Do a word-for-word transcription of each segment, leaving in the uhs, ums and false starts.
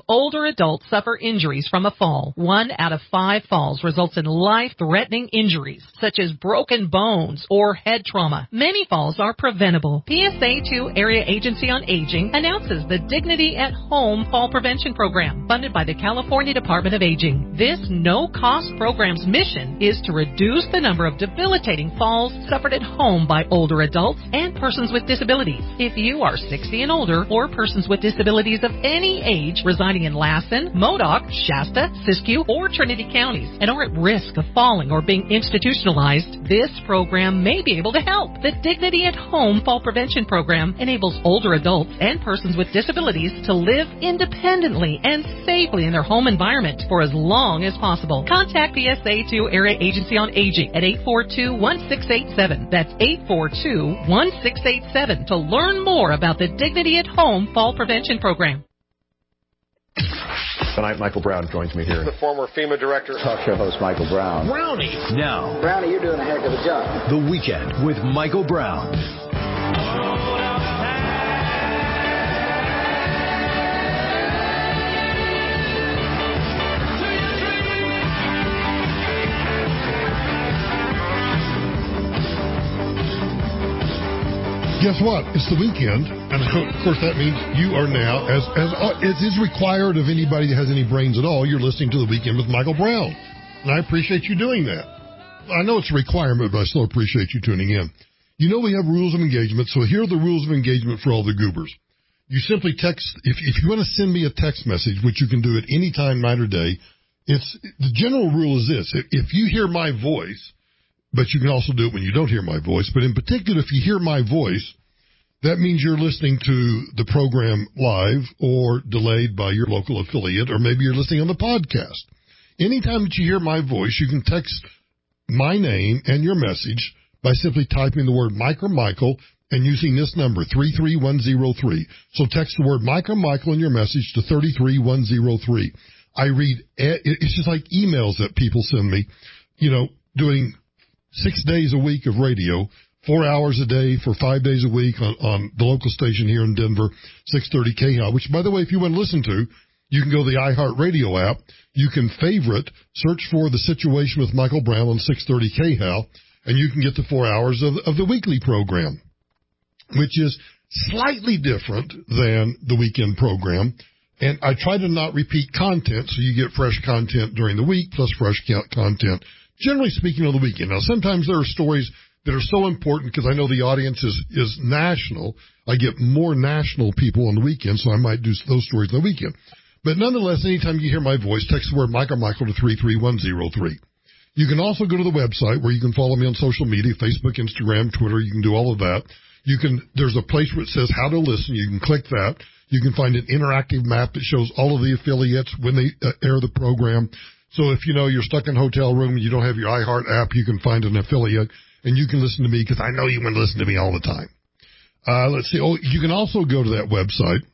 older adults suffer injuries from a fall. One out of five falls results in life-threatening injuries, such as broken bones or head trauma. Many falls are preventable. P S A two Area Agency on Aging announces the Dignity at Home Fall Prevention Program, funded by the California Department of Aging. This no-cost program's mission is to reduce the number of debilitating falls suffered at home by older adults and persons with disabilities. If you are sixty and older or persons with disabilities of any age residing in Lassen, Modoc, Shasta, Siskiyou, or Trinity counties and are at risk of falling or being institutionalized, this program may be able to help. The Dignity at Home Fall Prevention Program enables older adults and persons with disabilities to live independently and safely in their home environment for as long as possible. Contact P S A two Area Agency on Aging at eight four two, one six eight seven. That's eight four two, one six eight seven to learn more about the Dignity at Home Fall Prevention Program. Tonight, Michael Brown joins me here. The former FEMA director. Talk show host Michael Brown. Brownie. Now. Brownie, you're doing a heck of a job. The Weekend with Michael Brown. Guess what? It's the weekend, and of course that means you are now, as as it is required of anybody that has any brains at all, you're listening to The Weekend with Michael Brown, and I appreciate you doing that. I know it's a requirement, but I still appreciate you tuning in. You know we have rules of engagement, so here are the rules of engagement for all the goobers. You simply text, if, if you want to send me a text message, which you can do at any time, night or day, it's the general rule is this. If, if you hear my voice, but you can also do it when you don't hear my voice. But in particular, if you hear my voice, that means you're listening to the program live or delayed by your local affiliate, or maybe you're listening on the podcast. Anytime that you hear my voice, you can text my name and your message by simply typing the word Mike or Michael and using this number, three three one zero three. So text the word Mike or Michael in your message to three three one zero three. I read, it's just like emails that people send me, you know, doing six days a week of radio, four hours a day for five days a week on, on the local station here in Denver, six thirty K H A L, which, by the way, if you want to listen to, you can go to the iHeartRadio app. You can favorite, search for The Situation with Michael Brown on six thirty K H A L, and you can get the four hours of, of the weekly program, which is slightly different than the weekend program. And I try to not repeat content, so you get fresh content during the week plus fresh content, generally speaking, on the weekend. Now, sometimes there are stories that are so important because I know the audience is, is national. I get more national people on the weekend, so I might do those stories on the weekend. But nonetheless, anytime you hear my voice, text the word Mike or Michael to three three one zero three. You can also go to the website where you can follow me on social media, Facebook, Instagram, Twitter. You can do all of that. You can, there's a place where it says how to listen. You can click that. You can find an interactive map that shows all of the affiliates when they uh, air the program. So if, you know, you're stuck in a hotel room and you don't have your iHeart app, you can find an affiliate and you can listen to me because I know you want to listen to me all the time. Uh, let's see. Oh, you can also go to that website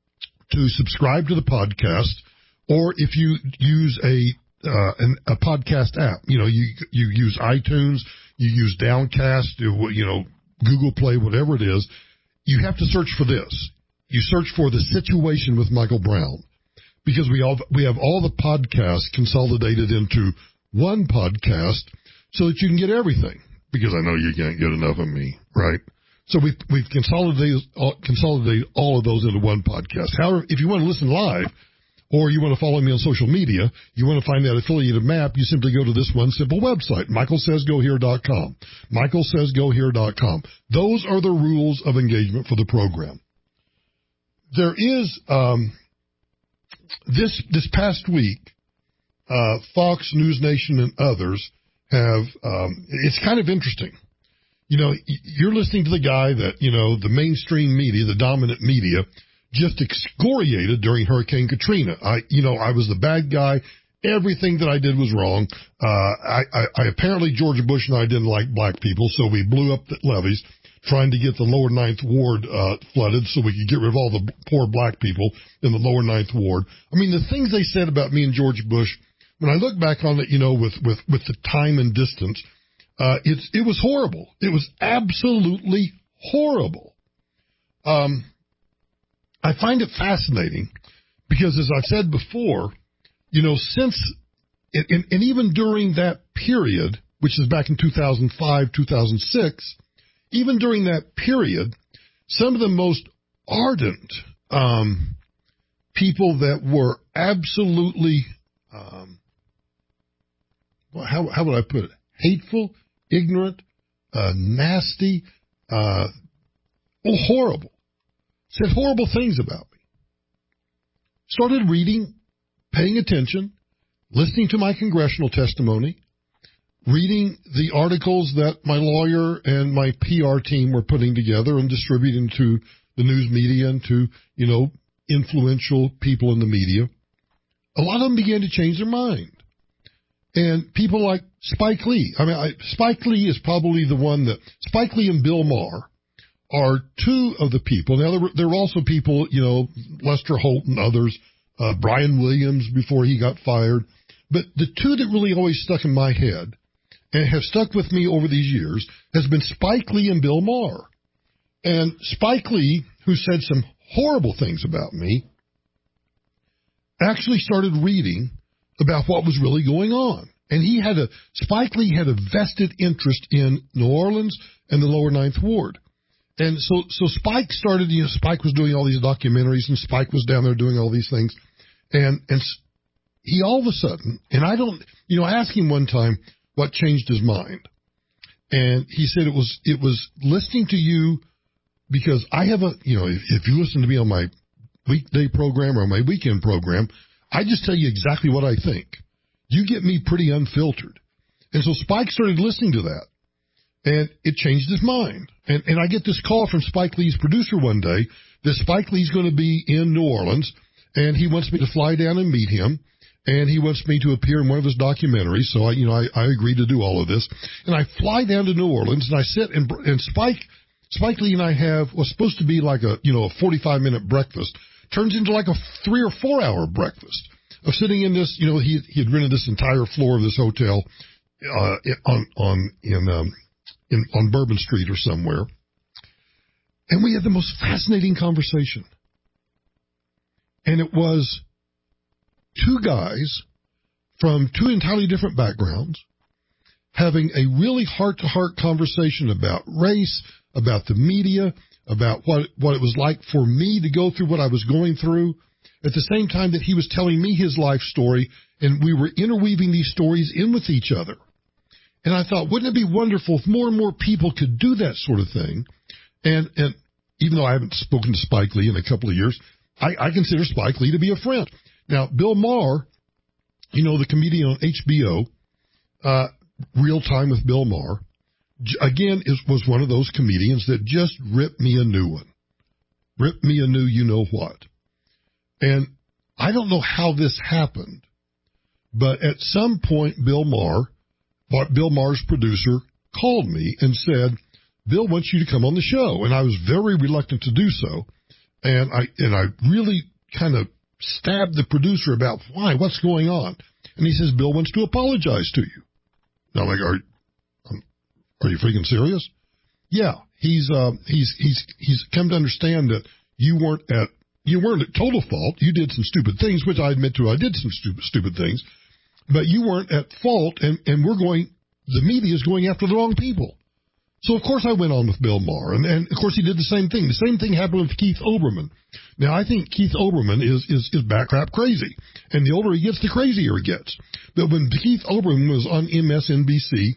to subscribe to the podcast, or if you use a uh, an, a podcast app, you know, you you use iTunes, you use Downcast, you, you know, Google Play, whatever it is, you have to search for this. You search for The Situation with Michael Brown, because we all we have all the podcasts consolidated into one podcast so that you can get everything, because I know you can't get enough of me, right? So we've, we've consolidated, all, consolidated all of those into one podcast. However, if you want to listen live, or you want to follow me on social media, you want to find that affiliated map, you simply go to this one simple website, michael says go here dot com. michael says go here dot com. Those are the rules of engagement for the program. There is, um, this, this past week, uh, Fox, News Nation, and others have, um, it's kind of interesting. You know, you're listening to the guy that, you know, the mainstream media, the dominant media, just excoriated during Hurricane Katrina. I, you know, I was the bad guy. Everything that I did was wrong. Uh, I, I, I apparently George Bush and I didn't like black people, so we blew up the levees trying to get the lower ninth ward, uh, flooded so we could get rid of all the poor black people in the lower ninth ward. I mean, the things they said about me and George Bush, when I look back on it, you know, with, with, with the time and distance, Uh, it's, it was horrible. It was absolutely horrible. Um, I find it fascinating Because as I've said before, you know, since, and, and even during that period, which is back in two thousand five, two thousand six, even during that period, some of the most ardent um, people that were absolutely, um, well, how, how would I put it, hateful, ignorant, uh, nasty, uh, oh, horrible, said horrible things about me. Started reading, paying attention, listening to my congressional testimony, reading the articles that my lawyer and my P R team were putting together and distributing to the news media and to, you know, influential people in the media. A lot of them began to change their mind. And people like Spike Lee. I mean, I, Spike Lee is probably the one that, Spike Lee and Bill Maher are two of the people. Now, there were, there were also people, you know, Lester Holt and others, uh, Brian Williams before he got fired. But the two that really always stuck in my head and have stuck with me over these years has been Spike Lee and Bill Maher. And Spike Lee, who said some horrible things about me, actually started reading about what was really going on. And he had a, Spike Lee had a vested interest in New Orleans and the lower Ninth Ward. And so, so Spike started, you know, Spike was doing all these documentaries and Spike was down there doing all these things. And, and he all of a sudden, and I don't, you know, I asked him one time what changed his mind. And he said it was, it was listening to you because I have a, you know, if, if you listen to me on my weekday program or my weekend program, I just tell you exactly what I think. You get me pretty unfiltered. And so Spike started listening to that. And it changed his mind. And, and I get this call from Spike Lee's producer one day that Spike Lee's going to be in New Orleans, and he wants me to fly down and meet him, and he wants me to appear in one of his documentaries. So I, you know, I, I agreed to do all of this. And I fly down to New Orleans, and I sit, and, and Spike, Spike Lee and I have what's supposed to be like a, you know, a forty-five minute breakfast, turns into like a three or four hour breakfast of sitting in this, you know, he, he had rented this entire floor of this hotel, uh, on, on, in, um, In, on Bourbon Street or somewhere. And we had the most fascinating conversation. And it was two guys from two entirely different backgrounds having a really heart-to-heart conversation about race, about the media, about what, what it was like for me to go through what I was going through, at the same time that he was telling me his life story, and we were interweaving these stories in with each other. And I thought, wouldn't it be wonderful if more and more people could do that sort of thing? And and even though I haven't spoken to Spike Lee in a couple of years, I, I consider Spike Lee to be a friend. Now, Bill Maher, you know, the comedian on H B O, uh, Real Time with Bill Maher, again, is, was one of those comedians that just ripped me a new one. Ripped me a new you-know-what. And I don't know how this happened, but at some point, Bill Maher, But Bill Maher's producer called me and said, Bill wants you to come on the show. And I was very reluctant to do so. And I, and I really kind of stabbed the producer about why, what's going on. And he says, Bill wants to apologize to you. And I'm like, are, um, are you freaking serious? Yeah, he's, uh, he's, he's, he's come to understand that you weren't at, you weren't at total fault. You did some stupid things, which I admit to, I did some stupid, stupid things. But you weren't at fault, and, and we're going, the media is going after the wrong people. So, of course, I went on with Bill Maher, and, and of course, he did the same thing. The same thing happened with Keith Olbermann. Now, I think Keith Olbermann is, is, is backcrap crazy, and the older he gets, the crazier he gets. But when Keith Olbermann was on M S N B C,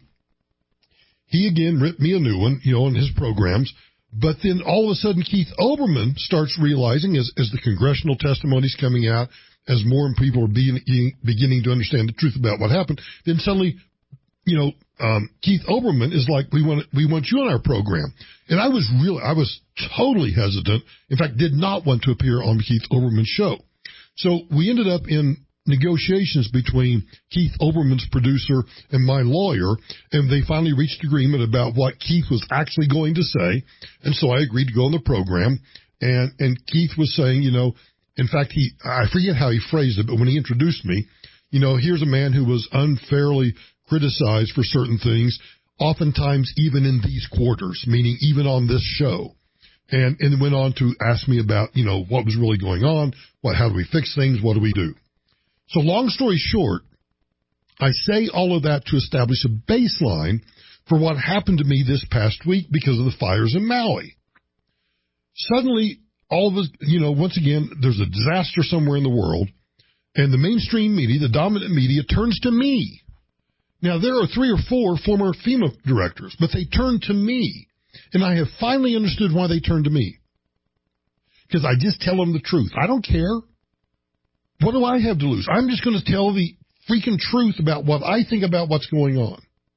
he again ripped me a new one, you know, in his programs. But then all of a sudden, Keith Olbermann starts realizing, as, as the congressional testimony's coming out, as more people are being, beginning to understand the truth about what happened, then suddenly, you know, um, Keith Olbermann is like, we want we want you on our program. And I was really, I was totally hesitant. In fact, did not want to appear on Keith Olbermann's show. So we ended up in negotiations between Keith Olbermann's producer and my lawyer, and they finally reached agreement about what Keith was actually going to say. And so I agreed to go on the program. And, and Keith was saying, you know, in fact, he, I forget how he phrased it, but when he introduced me, you know, here's a man who was unfairly criticized for certain things, oftentimes even in these quarters, meaning even on this show. and, and went on to ask me about, you know, what was really going on, what, how do we fix things, what do we do? So long story short, I say all of that to establish a baseline for what happened to me this past week because of the fires in Maui. Suddenly, all of us, you know, once again, there's a disaster somewhere in the world, and the mainstream media, the dominant media, turns to me. Now, there are three or four former FEMA directors, but they turn to me, and I have finally understood why they turn to me. Because I just tell them the truth. I don't care. What do I have to lose? I'm just going to tell the freaking truth about what I think about what's going on.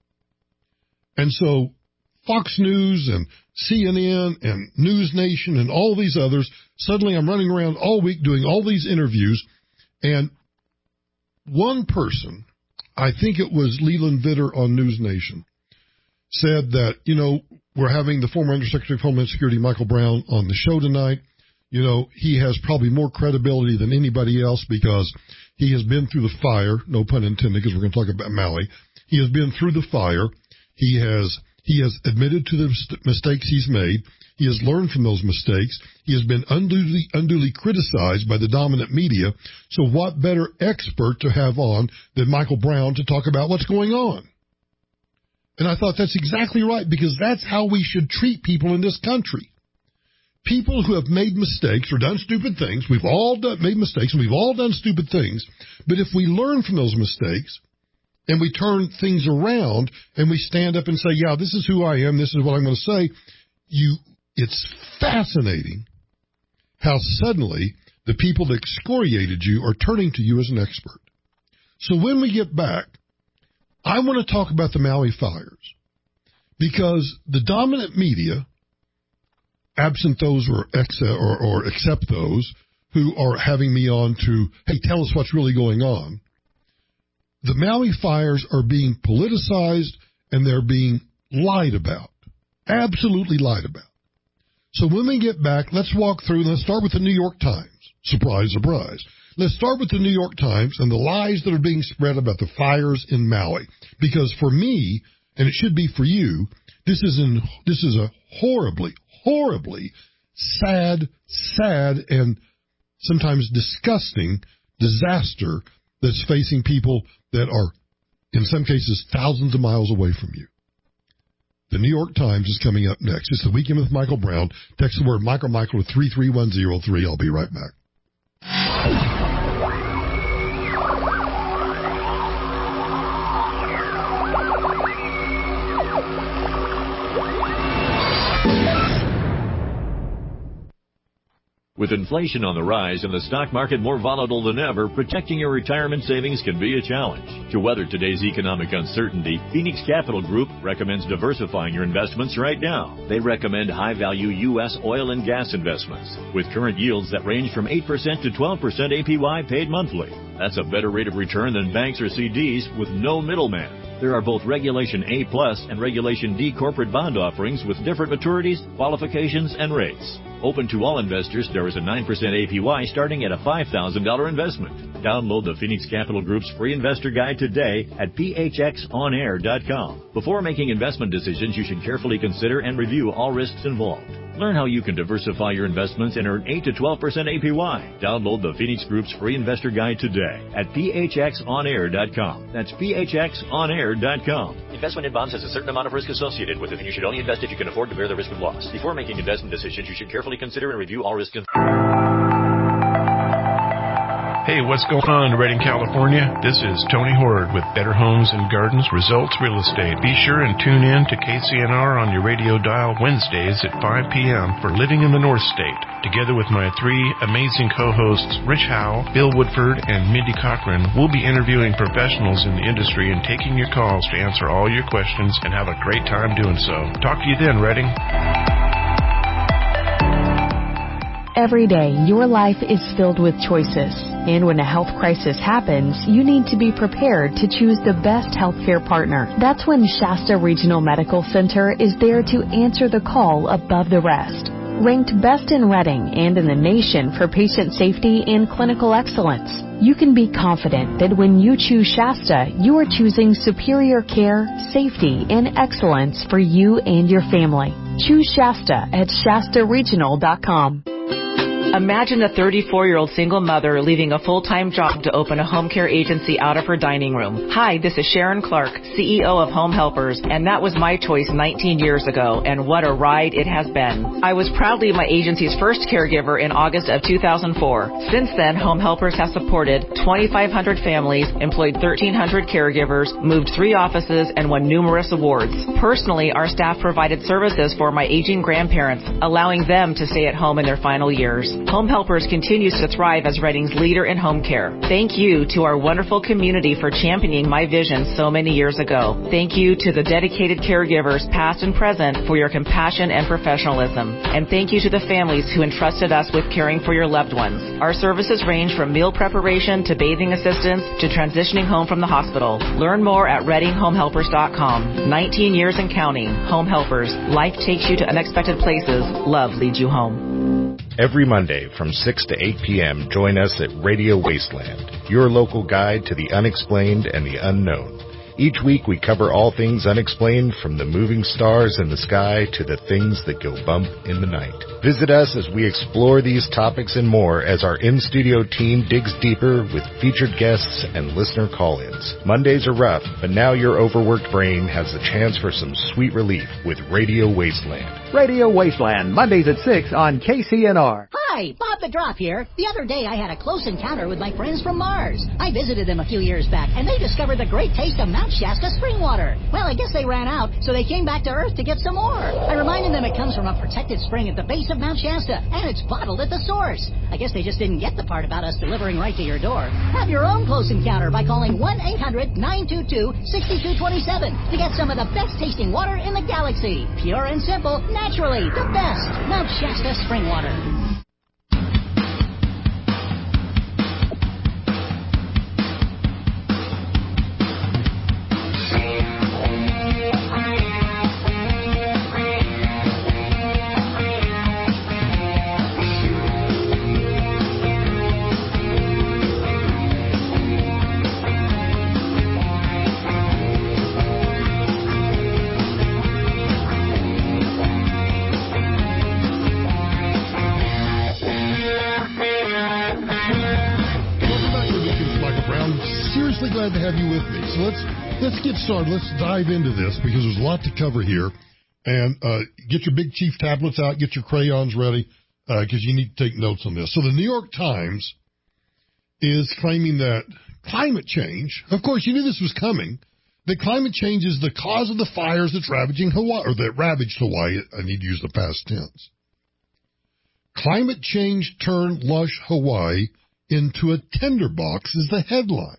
And so Fox News and C N N and News Nation and all these others, suddenly I'm running around all week doing all these interviews, and one person, I think it was Leland Vitter on News Nation, said that, you know, we're having the former Undersecretary of Homeland Security, Michael Brown, on the show tonight. You know, he has probably more credibility than anybody else because he has been through the fire, no pun intended, because we're going to talk about Maui. He has been through the fire. He has he has admitted to the mistakes he's made. He has learned from those mistakes. He has been unduly, unduly criticized by the dominant media. So what better expert to have on than Michael Brown to talk about what's going on? And I thought that's exactly right, because that's how we should treat people in this country. People who have made mistakes or done stupid things, we've all done, made mistakes, and we've all done stupid things, but if we learn from those mistakes, and we turn things around, and we stand up and say, yeah, this is who I am, this is what I'm going to say, you, it's fascinating how suddenly the people that excoriated you are turning to you as an expert. So when we get back, I want to talk about the Maui fires, because the dominant media, absent those or, ex- or, or except those who are having me on to, hey, tell us what's really going on, the Maui fires are being politicized and they're being lied about, absolutely lied about. So when we get back, let's walk through, let's start with the New York Times. Surprise, surprise. Let's start with the New York Times and the lies that are being spread about the fires in Maui. Because for me, and it should be for you, this is, an, this is a horribly, horribly sad, sad, and sometimes disgusting disaster that's facing people that are, in some cases, thousands of miles away from you. The New York Times is coming up next. It's the Weekend with Michael Brown. Text the word Michael Michael to three three one zero three. I'll be right back. With inflation on the rise and the stock market more volatile than ever, protecting your retirement savings can be a challenge. To weather today's economic uncertainty, Phoenix Capital Group recommends diversifying your investments right now. They recommend high-value U S oil and gas investments with current yields that range from eight percent to twelve percent A P Y paid monthly. That's a better rate of return than banks or C Ds with no middleman. There are both Regulation A plus and Regulation D corporate bond offerings with different maturities, qualifications, and rates. Open to all investors, there is a nine percent A P Y starting at a five thousand dollars investment. Download the Phoenix Capital Group's free investor guide today at p h x on air dot com. Before making investment decisions, you should carefully consider and review all risks involved. Learn how you can diversify your investments and earn eight to twelve percent A P Y. Download the Phoenix Group's free investor guide today at p h x on air dot com. That's p h x on air dot com. Investment in bonds has a certain amount of risk associated with it, and you should only invest if you can afford to bear the risk of loss. Before making investment decisions, you should carefully consider and review all risks. Hey, what's going on in Redding, California? This is Tony Horde with Better Homes and Gardens Results Real Estate. Be sure and tune in to K C N R on your radio dial Wednesdays at five p.m. for Living in the North State. Together with my three amazing co-hosts, Rich Howell, Bill Woodford, and Mindy Cochran, we'll be interviewing professionals in the industry and taking your calls to answer all your questions and have a great time doing so. Talk to you then, Redding. Every day, your life is filled with choices. And when a health crisis happens, you need to be prepared to choose the best healthcare partner. That's when Shasta Regional Medical Center is there to answer the call above the rest. Ranked best in Redding and in the nation for patient safety and clinical excellence, you can be confident that when you choose Shasta, you are choosing superior care, safety, and excellence for you and your family. Choose Shasta at Shasta Regional dot com. Imagine a thirty-four-year-old single mother leaving a full-time job to open a home care agency out of her dining room. Hi, this is Sharon Clark, C E O of Home Helpers, and that was my choice nineteen years ago, and what a ride it has been. I was proudly my agency's first caregiver in August of two thousand four. Since then, Home Helpers has supported twenty-five hundred families, employed thirteen hundred caregivers, moved three offices, and won numerous awards. Personally, our staff provided services for my aging grandparents, allowing them to stay at home in their final years. Home Helpers continues to thrive as Reading's leader in home care. Thank you to our wonderful community for championing my vision so many years ago. Thank you to the dedicated caregivers, past and present, for your compassion and professionalism. And thank you to the families who entrusted us with caring for your loved ones. Our services range from meal preparation to bathing assistance to transitioning home from the hospital. Learn more at reading home helpers dot com. nineteen years and counting. Home Helpers. Life takes you to unexpected places. Love leads you home. Every Monday from six to eight p.m., join us at Radio Wasteland, your local guide to the unexplained and the unknown. Each week we cover all things unexplained, from the moving stars in the sky to the things that go bump in the night. Visit us as we explore these topics and more as our in-studio team digs deeper with featured guests and listener call-ins. Mondays are rough, but now your overworked brain has the chance for some sweet relief with Radio Wasteland. Radio Wasteland, Mondays at six on K C N R. Hi, Bob the Drop here. The other day I had a close encounter with my friends from Mars. I visited them a few years back, and they discovered the great taste of Mount Shasta spring water. Well, I guess they ran out, so they came back to Earth to get some more. I reminded them it comes from a protected spring at the base of Mount Shasta, and it's bottled at the source. I guess they just didn't get the part about us delivering right to your door. Have your own close encounter by calling one eight hundred nine two two six two two seven to get some of the best tasting water in the galaxy. Pure and simple, naturally, the best. Mount Shasta spring water. Glad to have you with me. So let's let's get started. Let's dive into this because there's a lot to cover here. And uh, get your Big Chief tablets out. Get your crayons ready because uh, you need to take notes on this. So the New York Times is claiming that climate change, of course, you knew this was coming, that climate change is the cause of the fires that's ravaging Hawaii, or that ravaged Hawaii. I need to use the past tense. Climate change turned lush Hawaii into a tinderbox is the headline.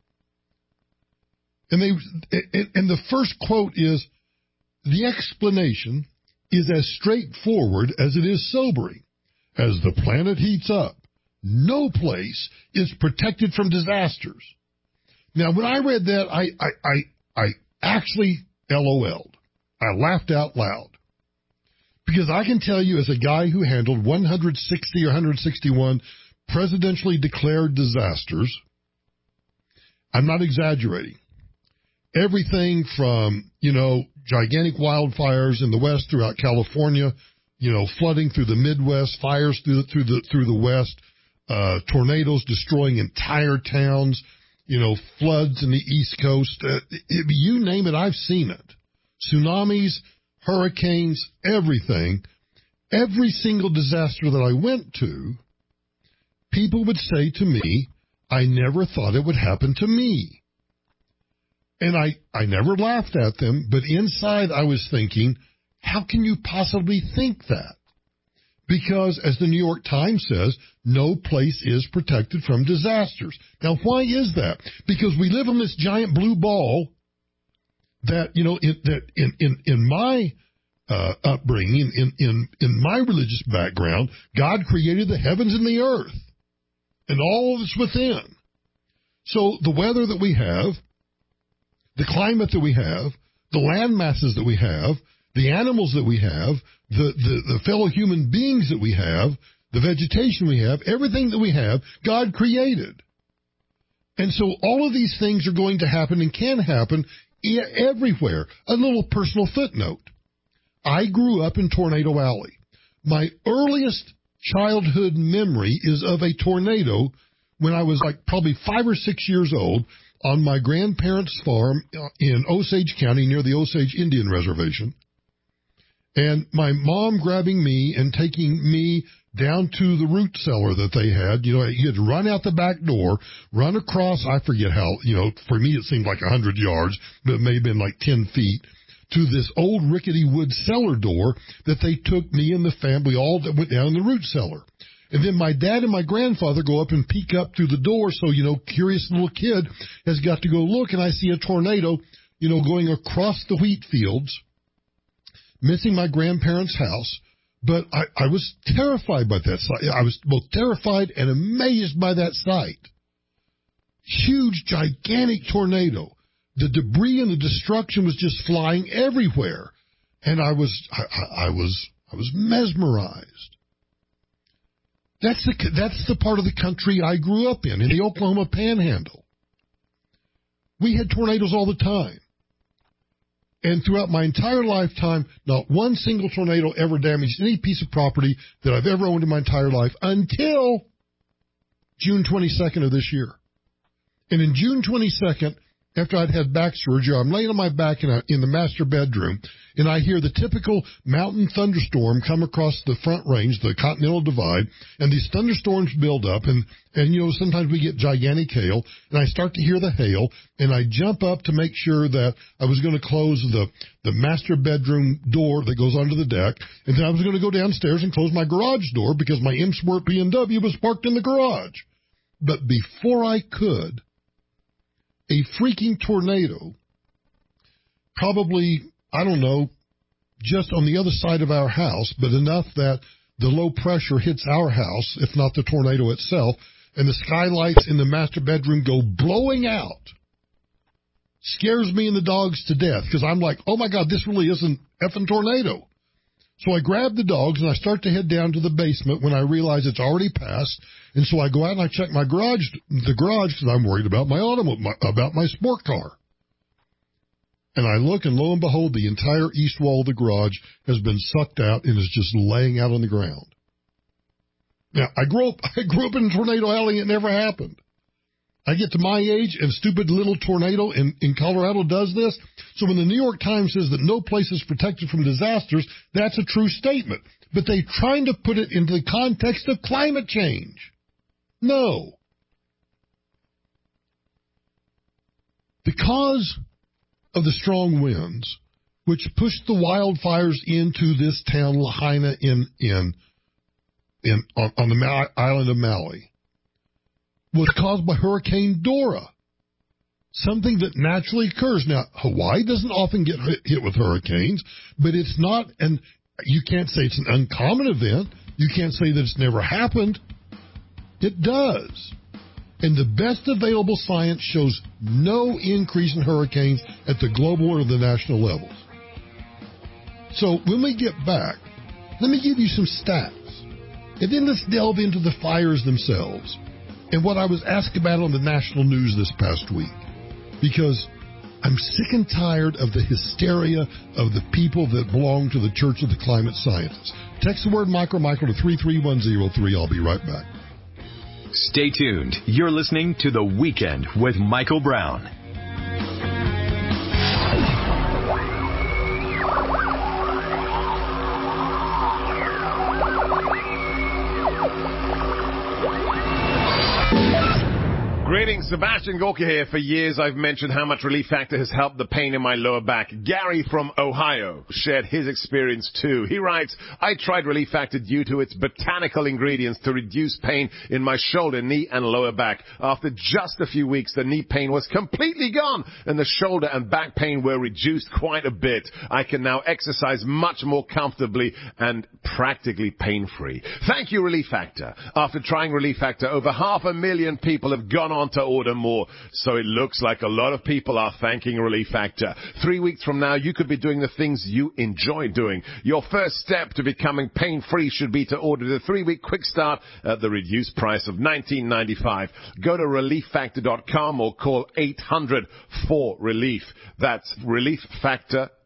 And they and the first quote is, the explanation is as straightforward as it is sobering. As the planet heats up, no place is protected from disasters. Now, when I read that, I I I, I actually LOL'd. I laughed out loud. Because I can tell you, as a guy who handled one hundred sixty or one hundred sixty-one presidentially declared disasters, I'm not exaggerating. Everything from, you know, gigantic wildfires in the west throughout California, you know, flooding through the Midwest, fires through the, through the, through the west, uh, tornadoes destroying entire towns, you know, floods in the East Coast. Uh, it, you name it, I've seen it. Tsunamis, hurricanes, everything. Every single disaster that I went to, people would say to me, I never thought it would happen to me. And I, I never laughed at them, but inside I was thinking, how can you possibly think that? Because, as the New York Times says, no place is protected from disasters. Now, why is that? Because we live on this giant blue ball that, you know, in, that in, in, in my uh, upbringing, in, in, in my religious background, God created the heavens and the earth and all that's within. So the weather that we have, the climate that we have, the land masses that we have, the animals that we have, the, the, the fellow human beings that we have, the vegetation we have, everything that we have, God created. And so all of these things are going to happen and can happen everywhere. A little personal footnote. I grew up in Tornado Alley. My earliest childhood memory is of a tornado when I was like probably five or six years old on my grandparents' farm in Osage County near the Osage Indian Reservation. And my mom grabbing me and taking me down to the root cellar that they had. You know, you had to run out the back door, run across, I forget how, you know, for me it seemed like one hundred yards, but it may have been like ten feet, to this old rickety wood cellar door that they took me and the family all that went down in the root cellar. And then my dad and my grandfather go up and peek up through the door, so, you know, curious little kid has got to go look, and I see a tornado, you know, going across the wheat fields, missing my grandparents' house. But I, I was terrified by that sight. I was both terrified and amazed by that sight. Huge, gigantic tornado. The debris and the destruction was just flying everywhere. And I was, I, I, I was, I was mesmerized. That's the, that's the part of the country I grew up in, in the Oklahoma Panhandle. We had tornadoes all the time. And throughout my entire lifetime, not one single tornado ever damaged any piece of property that I've ever owned in my entire life until June twenty-second of this year. And in June twenty-second, after I'd had back surgery, I'm laying on my back in, a, in the master bedroom, and I hear the typical mountain thunderstorm come across the front range, the Continental Divide, and these thunderstorms build up, and, and you know, sometimes we get gigantic hail, and I start to hear the hail, and I jump up to make sure that I was going to close the, the master bedroom door that goes onto the deck, and then I was going to go downstairs and close my garage door because my M-Sport B M W was parked in the garage. But before I could, a freaking tornado, probably, I don't know, just on the other side of our house, but enough that the low pressure hits our house, if not the tornado itself, and the skylights in the master bedroom go blowing out. Scares me and the dogs to death, because I'm like, oh my God, this really isn't effing tornado. So I grab the dogs and I start to head down to the basement when I realize it's already passed. And so I go out and I check my garage, the garage, because I'm worried about my automobile, about my sport car. And I look, and lo and behold, the entire east wall of the garage has been sucked out and is just laying out on the ground. Now, I grew up, I grew up in Tornado Alley. It never happened. I get to my age, and stupid little tornado in, in Colorado does this. So when the New York Times says that no place is protected from disasters, that's a true statement. But they're trying to put it into the context of climate change. No. Because of the strong winds, which pushed the wildfires into this town, Lahaina, in, in, in, on, on the Ma- island of Maui, was caused by Hurricane Dora, something that naturally occurs. Now, Hawaii doesn't often get hit with hurricanes, but it's not, and you can't say it's an uncommon event. You can't say that it's never happened. It does. And the best available science shows no increase in hurricanes at the global or the national levels. So when we get back, let me give you some stats. And then let's delve into the fires themselves and what I was asked about on the national news this past week. Because I'm sick and tired of the hysteria of the people that belong to the Church of the Climate Scientists. Text the word Michael Michael to three three one zero three. I'll be right back. Stay tuned. You're listening to The Weekend with Michael Brown. Greetings, Sebastian Gorka here. For years I've mentioned how much Relief Factor has helped the pain in my lower back. Gary from Ohio shared his experience too. He writes, I tried Relief Factor due to its botanical ingredients to reduce pain in my shoulder, knee and lower back. After just a few weeks, the knee pain was completely gone and the shoulder and back pain were reduced quite a bit. I can now exercise much more comfortably and practically pain-free. Thank you, Relief Factor. After trying Relief Factor, over half a million people have gone on to order more, so it looks like a lot of people are thanking Relief Factor. Three weeks from now, you could be doing the things you enjoy doing. Your first step to becoming pain-free should be to order the three-week quick start at the reduced price of nineteen ninety-five. Go to relief factor dot com or call eight hundred four relief. That's relief factor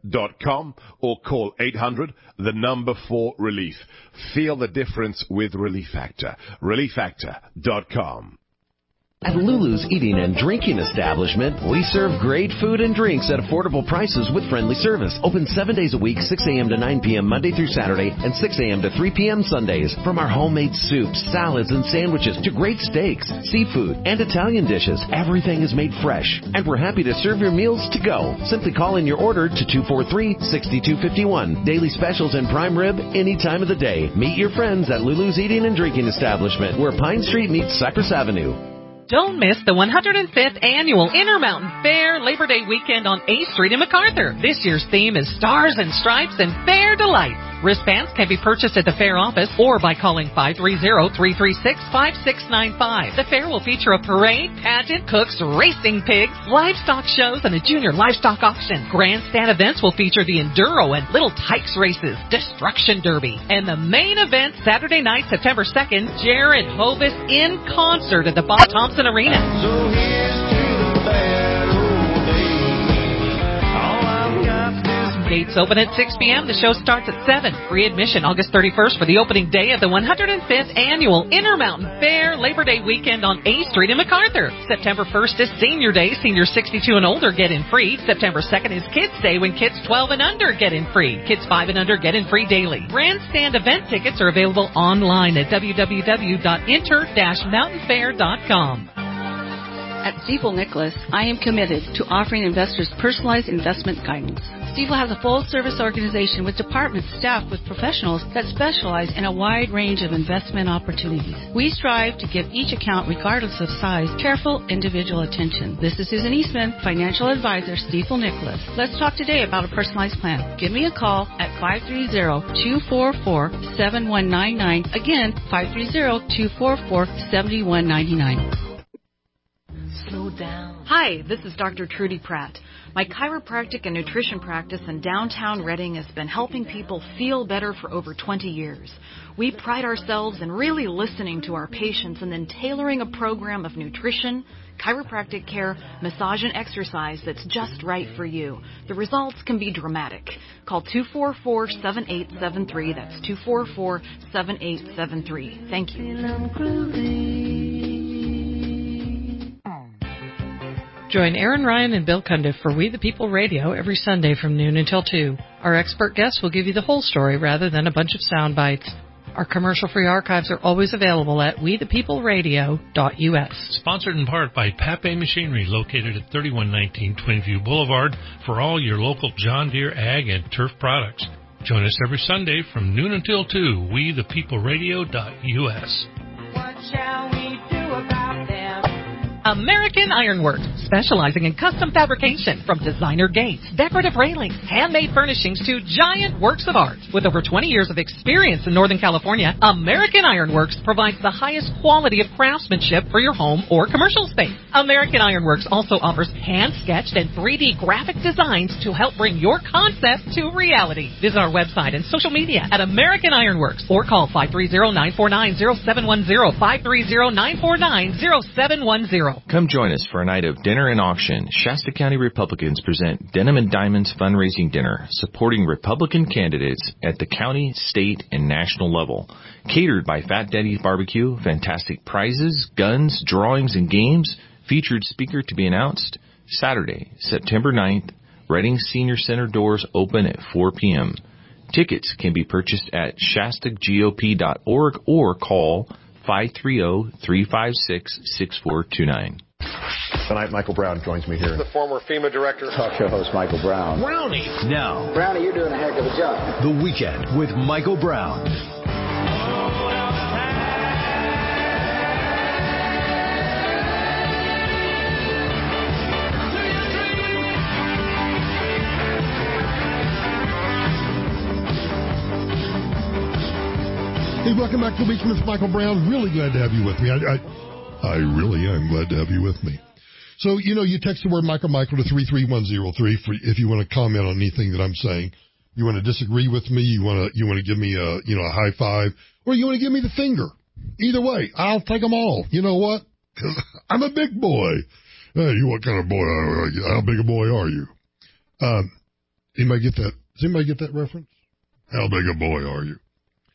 dot com or call eight hundred, the number four relief. Feel the difference with Relief Factor. relief factor dot com. At Lulu's Eating and Drinking Establishment, we serve great food and drinks at affordable prices with friendly service. Open seven days a week, six a.m. to nine p.m. Monday through Saturday, and six a.m. to three p.m. Sundays. From our homemade soups, salads, and sandwiches to great steaks, seafood, and Italian dishes, everything is made fresh. And we're happy to serve your meals to go. Simply call in your order to two four three, six two five one. Daily specials and prime rib any time of the day. Meet your friends at Lulu's Eating and Drinking Establishment, where Pine Street meets Cypress Avenue. Don't miss the one hundred fifth Annual Intermountain Fair Labor Day weekend on eighth Street in MacArthur. This year's theme is Stars and Stripes and Fair Delights. Wristbands can be purchased at the fair office or by calling five three zero, three three six, five six nine five. The fair will feature a parade, pageant, cooks, racing pigs, livestock shows, and a junior livestock auction. Grandstand events will feature the Enduro and Little Tykes races, Destruction Derby, and the main event Saturday night, September second, Jared Hovis in concert at the Bob Thompson Arena. So here's to the fair. Gates open at six p.m. The show starts at seven. Free admission August thirty-first for the opening day of the one hundred fifth Annual Intermountain Fair Labor Day weekend on eighth Street in MacArthur. September first is Senior Day. Seniors sixty-two and older get in free. September second is Kids Day, when kids twelve and under get in free. Kids five and under get in free daily. Grandstand event tickets are available online at w w w dot inter dash mountain fair dot com. At Stifel Nicholas, I am committed to offering investors personalized investment guidance. Stifel has a full-service organization with departments staffed with professionals that specialize in a wide range of investment opportunities. We strive to give each account, regardless of size, careful individual attention. This is Susan Eastman, Financial Advisor, Stifel Nicholas. Let's talk today about a personalized plan. Give me a call at five three zero, two four four, seven one nine nine. Again, five three zero, two four four, seven one nine nine. Hi, this is Doctor Trudy Pratt. My chiropractic and nutrition practice in downtown Reading has been helping people feel better for over twenty years. We pride ourselves in really listening to our patients and then tailoring a program of nutrition, chiropractic care, massage, and exercise that's just right for you. The results can be dramatic. Call two four four, seven eight seven three. That's two four four, seven eight seven three. Thank you. Join Aaron Ryan and Bill Cundiff for We the People Radio every Sunday from noon until two. Our expert guests will give you the whole story rather than a bunch of sound bites. Our commercial-free archives are always available at we the people radio dot u s. Sponsored in part by Pape Machinery, located at thirty-one nineteen Twinview Boulevard, for all your local John Deere ag and turf products. Join us every Sunday from noon until two, we the people radio dot u s. What shall we do about them? American Ironworks, specializing in custom fabrication, from designer gates, decorative railings, handmade furnishings to giant works of art. With over twenty years of experience in Northern California, American Ironworks provides the highest quality of craftsmanship for your home or commercial space. American Ironworks also offers hand-sketched and three D graphic designs to help bring your concept to reality. Visit our website and social media at American Ironworks or call five three zero, nine four nine, zero seven one zero, five three zero, nine four nine, zero seven one zero. Come join us for a night of dinner and auction. Shasta County Republicans present Denim and Diamonds Fundraising Dinner, supporting Republican candidates at the county, state, and national level. Catered by Fat Daddy's Barbecue, fantastic prizes, guns, drawings, and games. Featured speaker to be announced Saturday, September ninth. Reading Senior Center doors open at four p.m. Tickets can be purchased at shasta g o p dot org or call five three zero, three five six, six four two nine. Tonight, Michael Brown joins me here. The former FEMA director. Talk show host Michael Brown. Brownie. Now. Brownie, you're doing a heck of a job. The Weekend with Michael Brown. Hey, welcome back to the Weekend with Michael Brown. Really glad to have you with me. I, I, I really am glad to have you with me. So, you know, you text the word Michael Michael to three three one zero three for, if you want to comment on anything that I'm saying. You want to disagree with me, you want to you want to give me a you know a high five, or you want to give me the finger. Either way, I'll take them all. You know what? I'm a big boy. Hey, you what kind of boy? How big a boy are you? Um, Anybody get that? Does anybody get that reference? How big a boy are you?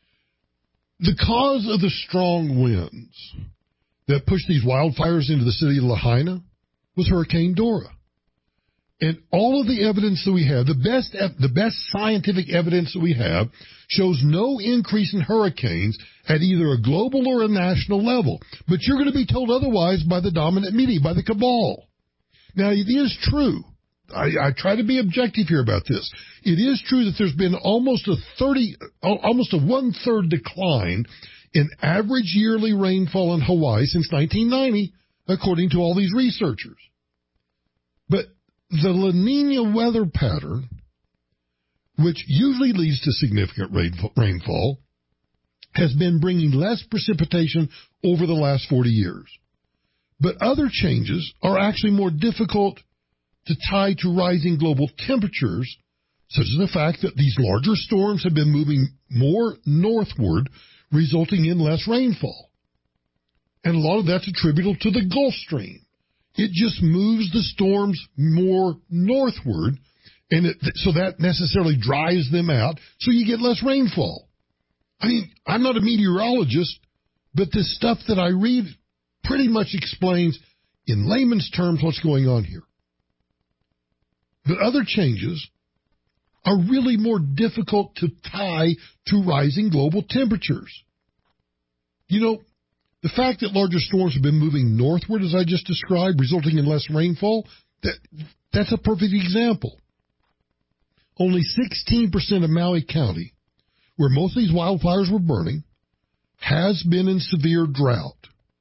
The cause of the strong winds that pushed these wildfires into the city of Lahaina was Hurricane Dora. And all of the evidence that we have, the best the best scientific evidence that we have, shows no increase in hurricanes at either a global or a national level. But you're going to be told otherwise by the dominant media, by the cabal. Now, it is true. I, I try to be objective here about this. It is true that there's been almost a thirty, almost a one-third decline in average yearly rainfall in Hawaii since nineteen ninety, according to all these researchers. But the La Nina weather pattern, which usually leads to significant rainfall, has been bringing less precipitation over the last forty years. But other changes are actually more difficult to tie to rising global temperatures, such as the fact that these larger storms have been moving more northward, resulting in less rainfall. And a lot of that's attributable to the Gulf Stream. It just moves the storms more northward, and it, so that necessarily dries them out, so you get less rainfall. I mean, I'm not a meteorologist, but this stuff that I read pretty much explains, in layman's terms, what's going on here. But other changes are really more difficult to tie to rising global temperatures. You know, the fact that larger storms have been moving northward, as I just described, resulting in less rainfall, that, that's a perfect example. Only sixteen percent of Maui County, where most of these wildfires were burning, has been in severe drought,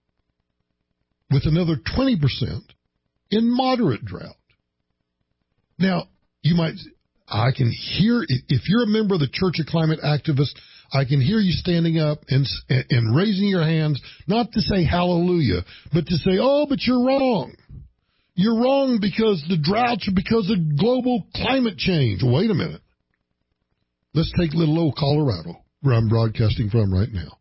with another twenty percent in moderate drought. Now, you might, I can hear, if you're a member of the Church of Climate Activists, I can hear you standing up and and raising your hands, not to say hallelujah, but to say, oh, but you're wrong. You're wrong because the droughts are because of global climate change. Wait a minute. Let's take little old Colorado, where I'm broadcasting from right now.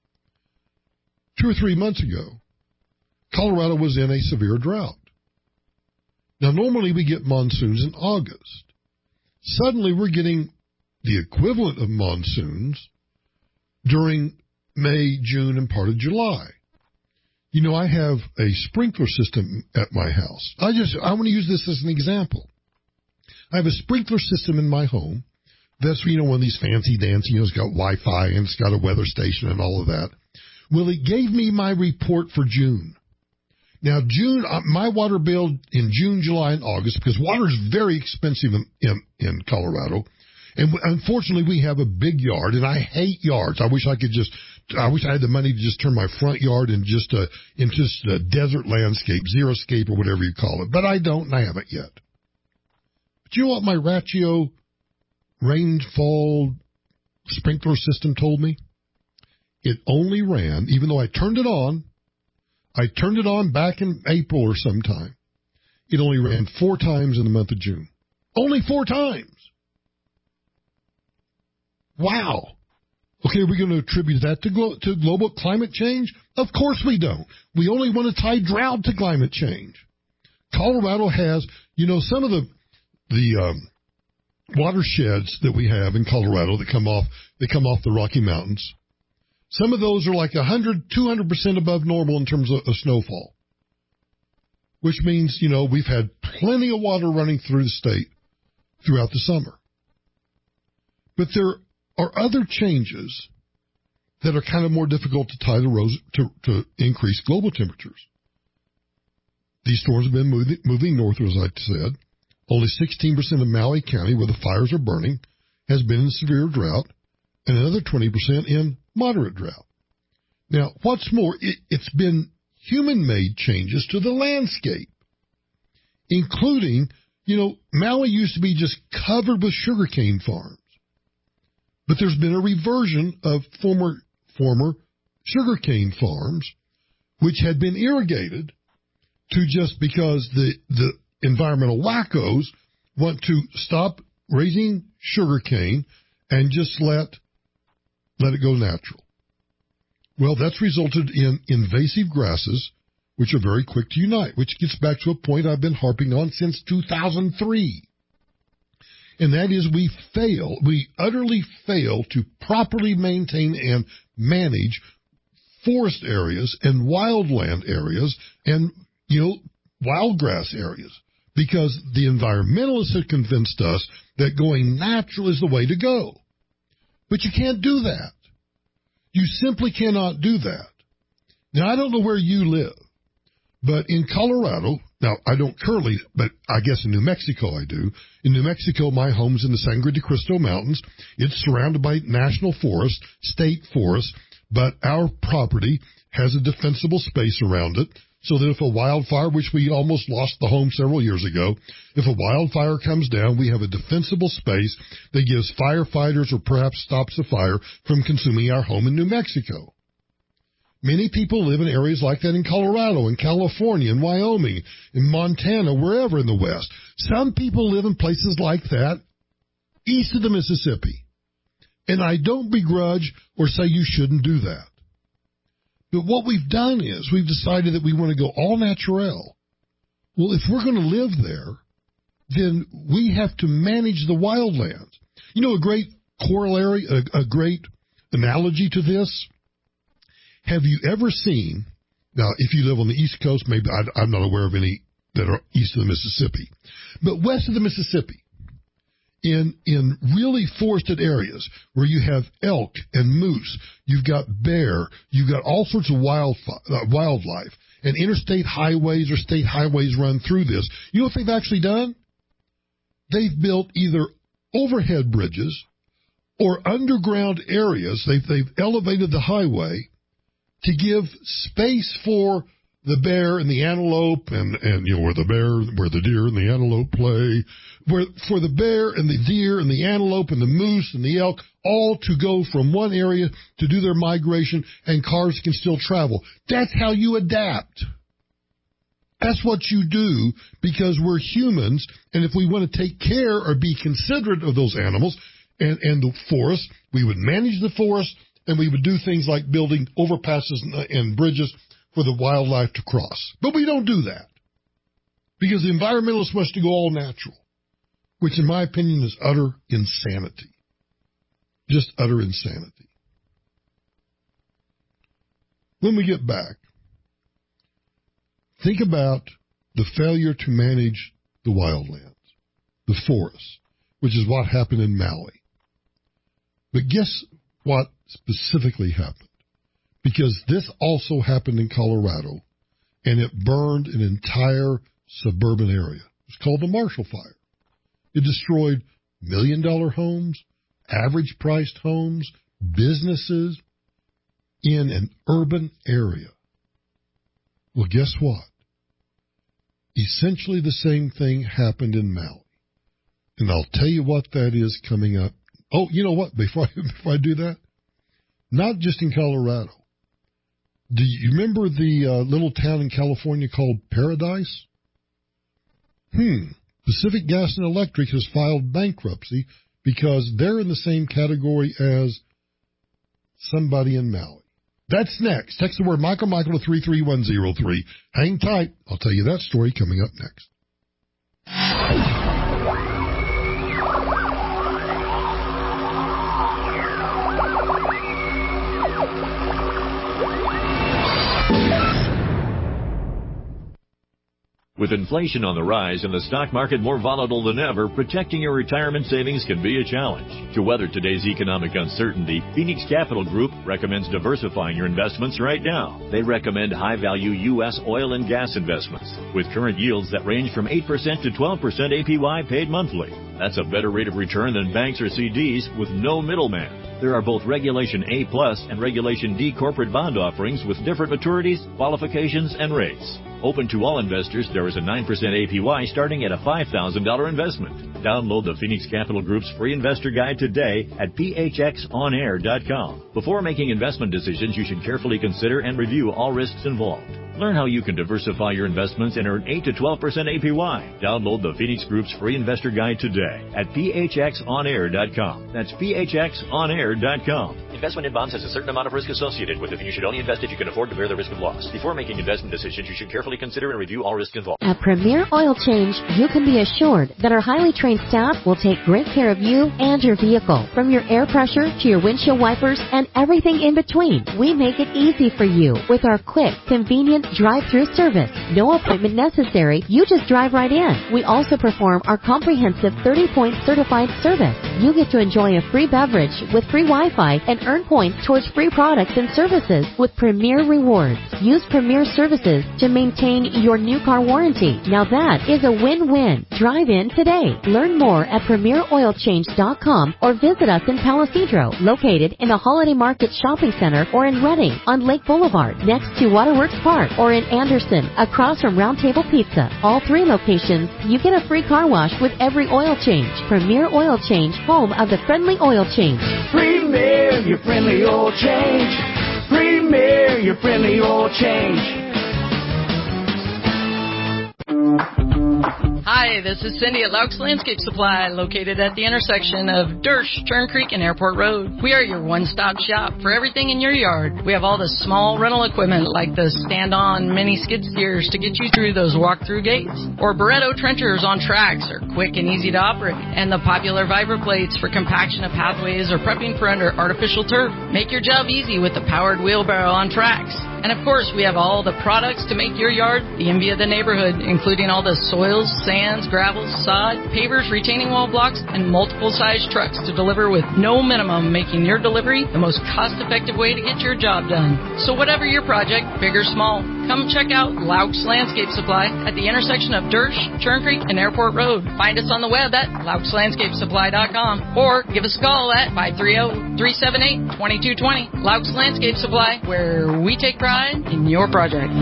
Two or three months ago, Colorado was in a severe drought. Now, normally we get monsoons in August. Suddenly we're getting the equivalent of monsoons during May, June, and part of July. You know, I have a sprinkler system at my house. I just, I want to use this as an example. I have a sprinkler system in my home that's, you know, one of these fancy dancy, you know, it's got Wi-Fi and it's got a weather station and all of that. Well, it gave me my report for June. Now, June, uh, my water bill in June, July, and August, because water is very expensive in, in, in Colorado, and unfortunately we have a big yard, and I hate yards. I wish I could just, I wish I had the money to just turn my front yard in just a, in just a desert landscape, xeriscape or whatever you call it, but I don't, and I haven't yet. But you know what my Raccio rainfall sprinkler system told me? It only ran, even though I turned it on, I turned it on back in April or sometime. It only ran four times in the month of June. Only four times. Wow. Okay, are we going to attribute that to, glo- to global climate change? Of course we don't. We only want to tie drought to climate change. Colorado has, you know, some of the the um, watersheds that we have in Colorado that come off they come off the Rocky Mountains. Some of those are like one hundred, two hundred percent above normal in terms of, of snowfall, which means, you know, we've had plenty of water running through the state throughout the summer. But there are other changes that are kind of more difficult to tie the rose, to, to increase global temperatures. These storms have been moving, moving northward, as I said. Only sixteen percent of Maui County, where the fires are burning, has been in severe drought, and another twenty percent in moderate drought. Now, what's more, it, it's been human-made changes to the landscape, including, you know, Maui used to be just covered with sugarcane farms, but there's been a reversion of former former sugarcane farms, which had been irrigated, to just because the the environmental wackos want to stop raising sugarcane and just let let it go natural. Well, that's resulted in invasive grasses, which are very quick to unite, which gets back to a point I've been harping on since two thousand three. and that is we fail, we utterly fail to properly maintain and manage forest areas and wildland areas and, you know, wild grass areas, because the environmentalists have convinced us that going natural is the way to go. But you can't do that. You simply cannot do that. Now, I don't know where you live, but in Colorado, now I don't currently, but I guess in New Mexico I do. In New Mexico, my home's in the Sangre de Cristo Mountains. It's surrounded by national forest, state forest, but our property has a defensible space around it, so that if a wildfire, which we almost lost the home several years ago, if a wildfire comes down, we have a defensible space that gives firefighters, or perhaps stops the fire from consuming our home in New Mexico. Many people live in areas like that in Colorado, in California, in Wyoming, in Montana, wherever in the West. Some people live in places like that east of the Mississippi. And I don't begrudge or say you shouldn't do that. But what we've done is we've decided that we want to go all natural. Well, if we're going to live there, then we have to manage the wildlands. You know, a great corollary, a, a great analogy to this, have you ever seen, now if you live on the East Coast, maybe I, I'm not aware of any that are east of the Mississippi, but west of the Mississippi, in in really forested areas where you have elk and moose, you've got bear, you've got all sorts of wild, uh, wildlife, and interstate highways or state highways run through this. You know what they've actually done? They've built either overhead bridges or underground areas. They've, they've elevated the highway to give space for the bear and the antelope, and, and you know, where the bear, where the deer and the antelope play, where for the bear and the deer and the antelope and the moose and the elk, all to go from one area to do their migration, and cars can still travel. That's how you adapt. That's what you do, because we're humans, and if we want to take care or be considerate of those animals and, and the forest, we would manage the forest, and we would do things like building overpasses and, and bridges for the wildlife to cross. But we don't do that, because the environmentalists want us to go all natural, which in my opinion is utter insanity. Just utter insanity. When we get back, think about the failure to manage the wildlands, the forests, which is what happened in Maui. But guess what specifically happened? Because this also happened in Colorado, and it burned an entire suburban area. It's called the Marshall Fire. It destroyed million-dollar homes, average-priced homes, businesses in an urban area. Well, guess what? Essentially the same thing happened in Maui. And I'll tell you what that is coming up. Oh, you know what? Before I, before I do that, not just in Colorado. Do you remember the uh, little town in California called Paradise? Hmm. Pacific Gas and Electric has filed bankruptcy because they're in the same category as somebody in Maui. That's next. Text the word Michael Michael to three three one zero three. Hang tight. I'll tell you that story coming up next. With inflation on the rise and the stock market more volatile than ever, protecting your retirement savings can be a challenge. To weather today's economic uncertainty, Phoenix Capital Group recommends diversifying your investments right now. They recommend high-value U S oil and gas investments with current yields that range from eight percent to twelve percent A P Y paid monthly. That's a better rate of return than banks or C Ds with no middleman. There are both Regulation A plus and Regulation D corporate bond offerings with different maturities, qualifications, and rates. Open to all investors, there is a nine percent A P Y starting at a five thousand dollars investment. Download the Phoenix Capital Group's free investor guide today at p h x on air dot com. Before making investment decisions, you should carefully consider and review all risks involved. Learn how you can diversify your investments and earn eight to twelve percent A P Y. Download the Phoenix Group's free investor guide today at p h x on air dot com. That's p h x on air dot com. Investment in bonds has a certain amount of risk associated with it, and you should only invest if you can afford to bear the risk of loss. Before making investment decisions, you should carefully consider and review all risks involved. At Premier Oil Change, you can be assured that our highly trained staff will take great care of you and your vehicle. From your air pressure to your windshield wipers and everything in between, we make it easy for you with our quick, convenient drive-through service. No appointment necessary. You just drive right in. We also perform our comprehensive thirty-point certified service. You get to enjoy a free beverage with free Wi-Fi and earn points towards free products and services with Premier Rewards. Use Premier Services to maintain your new car warranty. Now that is a win-win. Drive in today. Learn more at premier oil change dot com or visit us in Palisadro, located in the Holiday Market Shopping Center, or in Redding on Lake Boulevard next to Waterworks Park, or in Anderson across from Round Table Pizza. All three locations, you get a free car wash with every oil change. Premier Oil Change, home of the friendly oil change. Premier, your friendly oil change. Premier, your friendly oil change. Hi, this is Cindy at Laux Landscape Supply, located at the intersection of Dersh, Turn Creek, and Airport Road. We are your one-stop shop for everything in your yard. We have all the small rental equipment like the stand-on mini skid steers to get you through those walk-through gates, or Barretto trenchers on tracks are quick and easy to operate, and the popular Vibra plates for compaction of pathways or prepping for under artificial turf. Make your job easy with the powered wheelbarrow on tracks. And of course, we have all the products to make your yard the envy of the neighborhood, including all the soils, sands, gravels, sod, pavers, retaining wall blocks, and multiple size trucks to deliver with no minimum, making your delivery the most cost-effective way to get your job done. So whatever your project, big or small, come check out Laux Landscape Supply at the intersection of Dersh, Churn Creek, and Airport Road. Find us on the web at laux landscape supply dot com or give us a call at five three zero, three seven eight, two two two zero. Laux Landscape Supply, where we take pride in your project.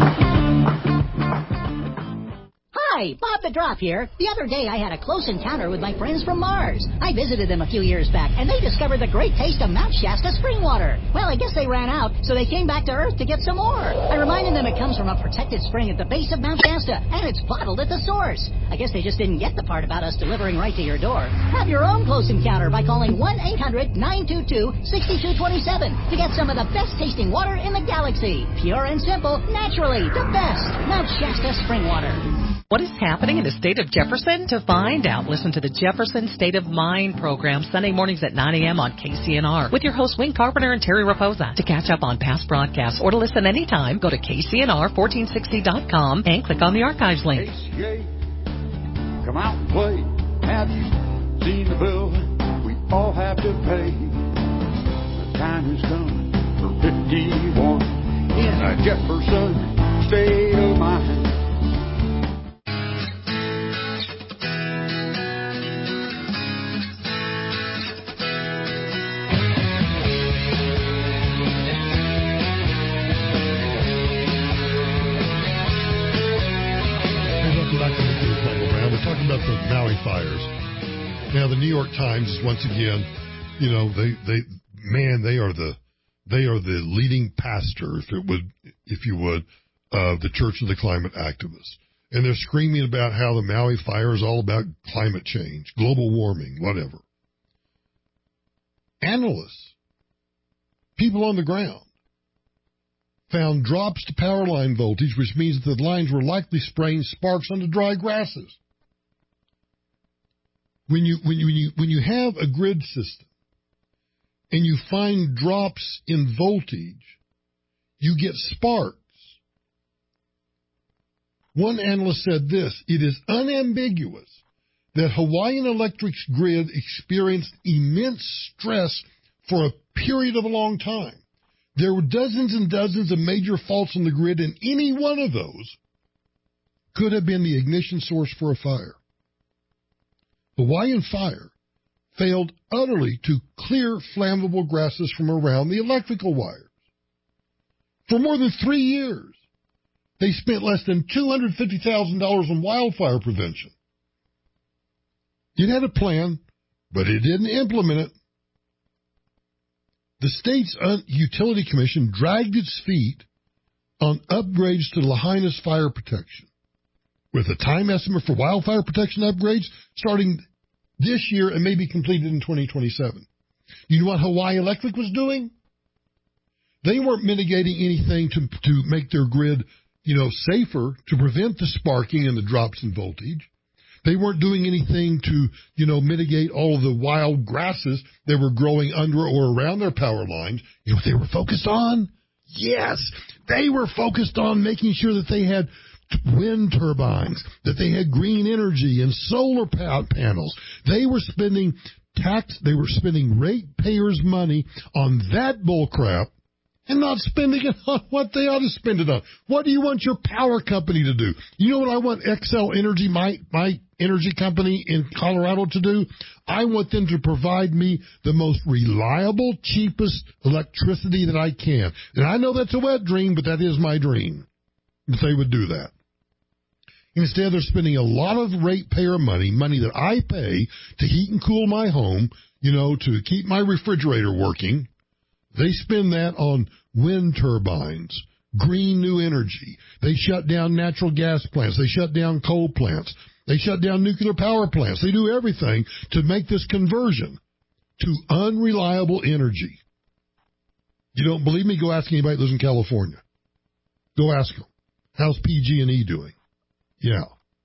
Hi, Bob the Drop here. The other day I had a close encounter with my friends from Mars. I visited them a few years back, and they discovered the great taste of Mount Shasta spring water. Well, I guess they ran out, so they came back to Earth to get some more. I reminded them it comes from a protected spring at the base of Mount Shasta, and it's bottled at the source. I guess they just didn't get the part about us delivering right to your door. Have your own close encounter by calling one eight hundred, nine two two, six two two seven to get some of the best-tasting water in the galaxy. Pure and simple, naturally, the best. Mount Shasta spring water. What is happening in the state of Jefferson? To find out, listen to the Jefferson State of Mind program Sunday mornings at nine a.m. on K C N R with your hosts Wayne Carpenter and Terry Raposa. To catch up on past broadcasts or to listen anytime, go to K C N R fourteen sixty dot com and click on the archives link. K C A, come out and play. Have you seen the bill we all have to pay? The time has come for fifty-one in a Jefferson State of Mind. Talking about the Maui fires. Now, the New York Times is once again, you know, they, they, man, they are the, they are the leading pastor, if it would, if you would, of the Church of the Climate Activists. And they're screaming about how the Maui fire is all about climate change, global warming, whatever. Analysts, people on the ground, found drops to power line voltage, which means that the lines were likely spraying sparks onto dry grasses. When you, when you, when you, when you have a grid system and you find drops in voltage, you get sparks. One analyst said this: it is unambiguous that Hawaiian Electric's grid experienced immense stress for a period of a long time. There were dozens and dozens of major faults in the grid, and any one of those could have been the ignition source for a fire. Hawaiian Fire failed utterly to clear flammable grasses from around the electrical wires. For more than three years, they spent less than two hundred fifty thousand dollars on wildfire prevention. It had a plan, but it didn't implement it. The state's Utility Commission dragged its feet on upgrades to Lahaina's fire protection, with a time estimate for wildfire protection upgrades starting this year and maybe completed in twenty twenty-seven. You know what Hawaii Electric was doing? They weren't mitigating anything to to make their grid, you know, safer, to prevent the sparking and the drops in voltage. They weren't doing anything to, you know, mitigate all of the wild grasses that were growing under or around their power lines. You know what they were focused on? Yes, they were focused on making sure that they had wind turbines, that they had green energy and solar panels. They were spending tax, they were spending ratepayers' money on that bullcrap and not spending it on what they ought to spend it on. What do you want your power company to do? You know what I want Xcel Energy, my, my energy company in Colorado, to do? I want them to provide me the most reliable, cheapest electricity that I can. And I know that's a wet dream, but that is my dream, that they would do that. Instead, they're spending a lot of ratepayer money, money that I pay to heat and cool my home, you know, to keep my refrigerator working. They spend that on wind turbines, green new energy. They shut down natural gas plants. They shut down coal plants. They shut down nuclear power plants. They do everything to make this conversion to unreliable energy. You don't believe me? Go ask anybody that lives in California. Go ask them. How's P G and E doing? Yeah.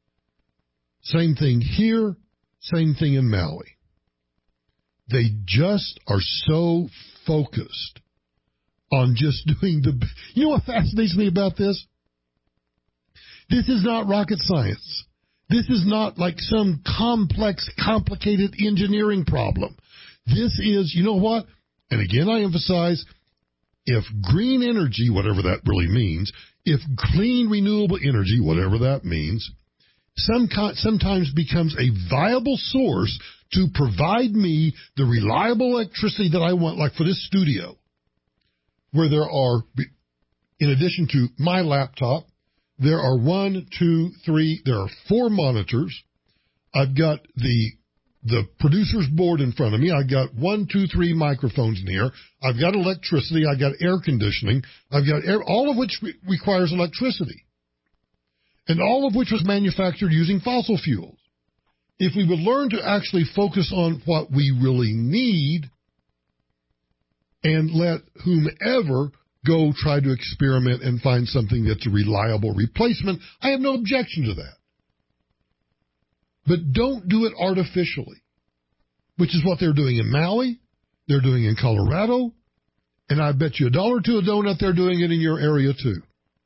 Same thing here, same thing in Maui. They just are so focused on just doing the... You know what fascinates me about this? This is not rocket science. This is not like some complex, complicated engineering problem. This is, you know what? And again, I emphasize, if green energy, whatever that really means, if clean, renewable energy, whatever that means, some sometimes becomes a viable source to provide me the reliable electricity that I want, like for this studio, where there are, in addition to my laptop, there are one, two, three, there are four monitors. I've got the the producer's board in front of me. I've got one, two, three microphones in here. I've got electricity. I've got air conditioning. I've got air, all of which re- requires electricity. And all of which was manufactured using fossil fuels. If we would learn to actually focus on what we really need and let whomever go try to experiment and find something that's a reliable replacement, I have no objection to that. But don't do it artificially, which is what they're doing in Maui, they're doing in Colorado, and I bet you a dollar to a donut they're doing it in your area too.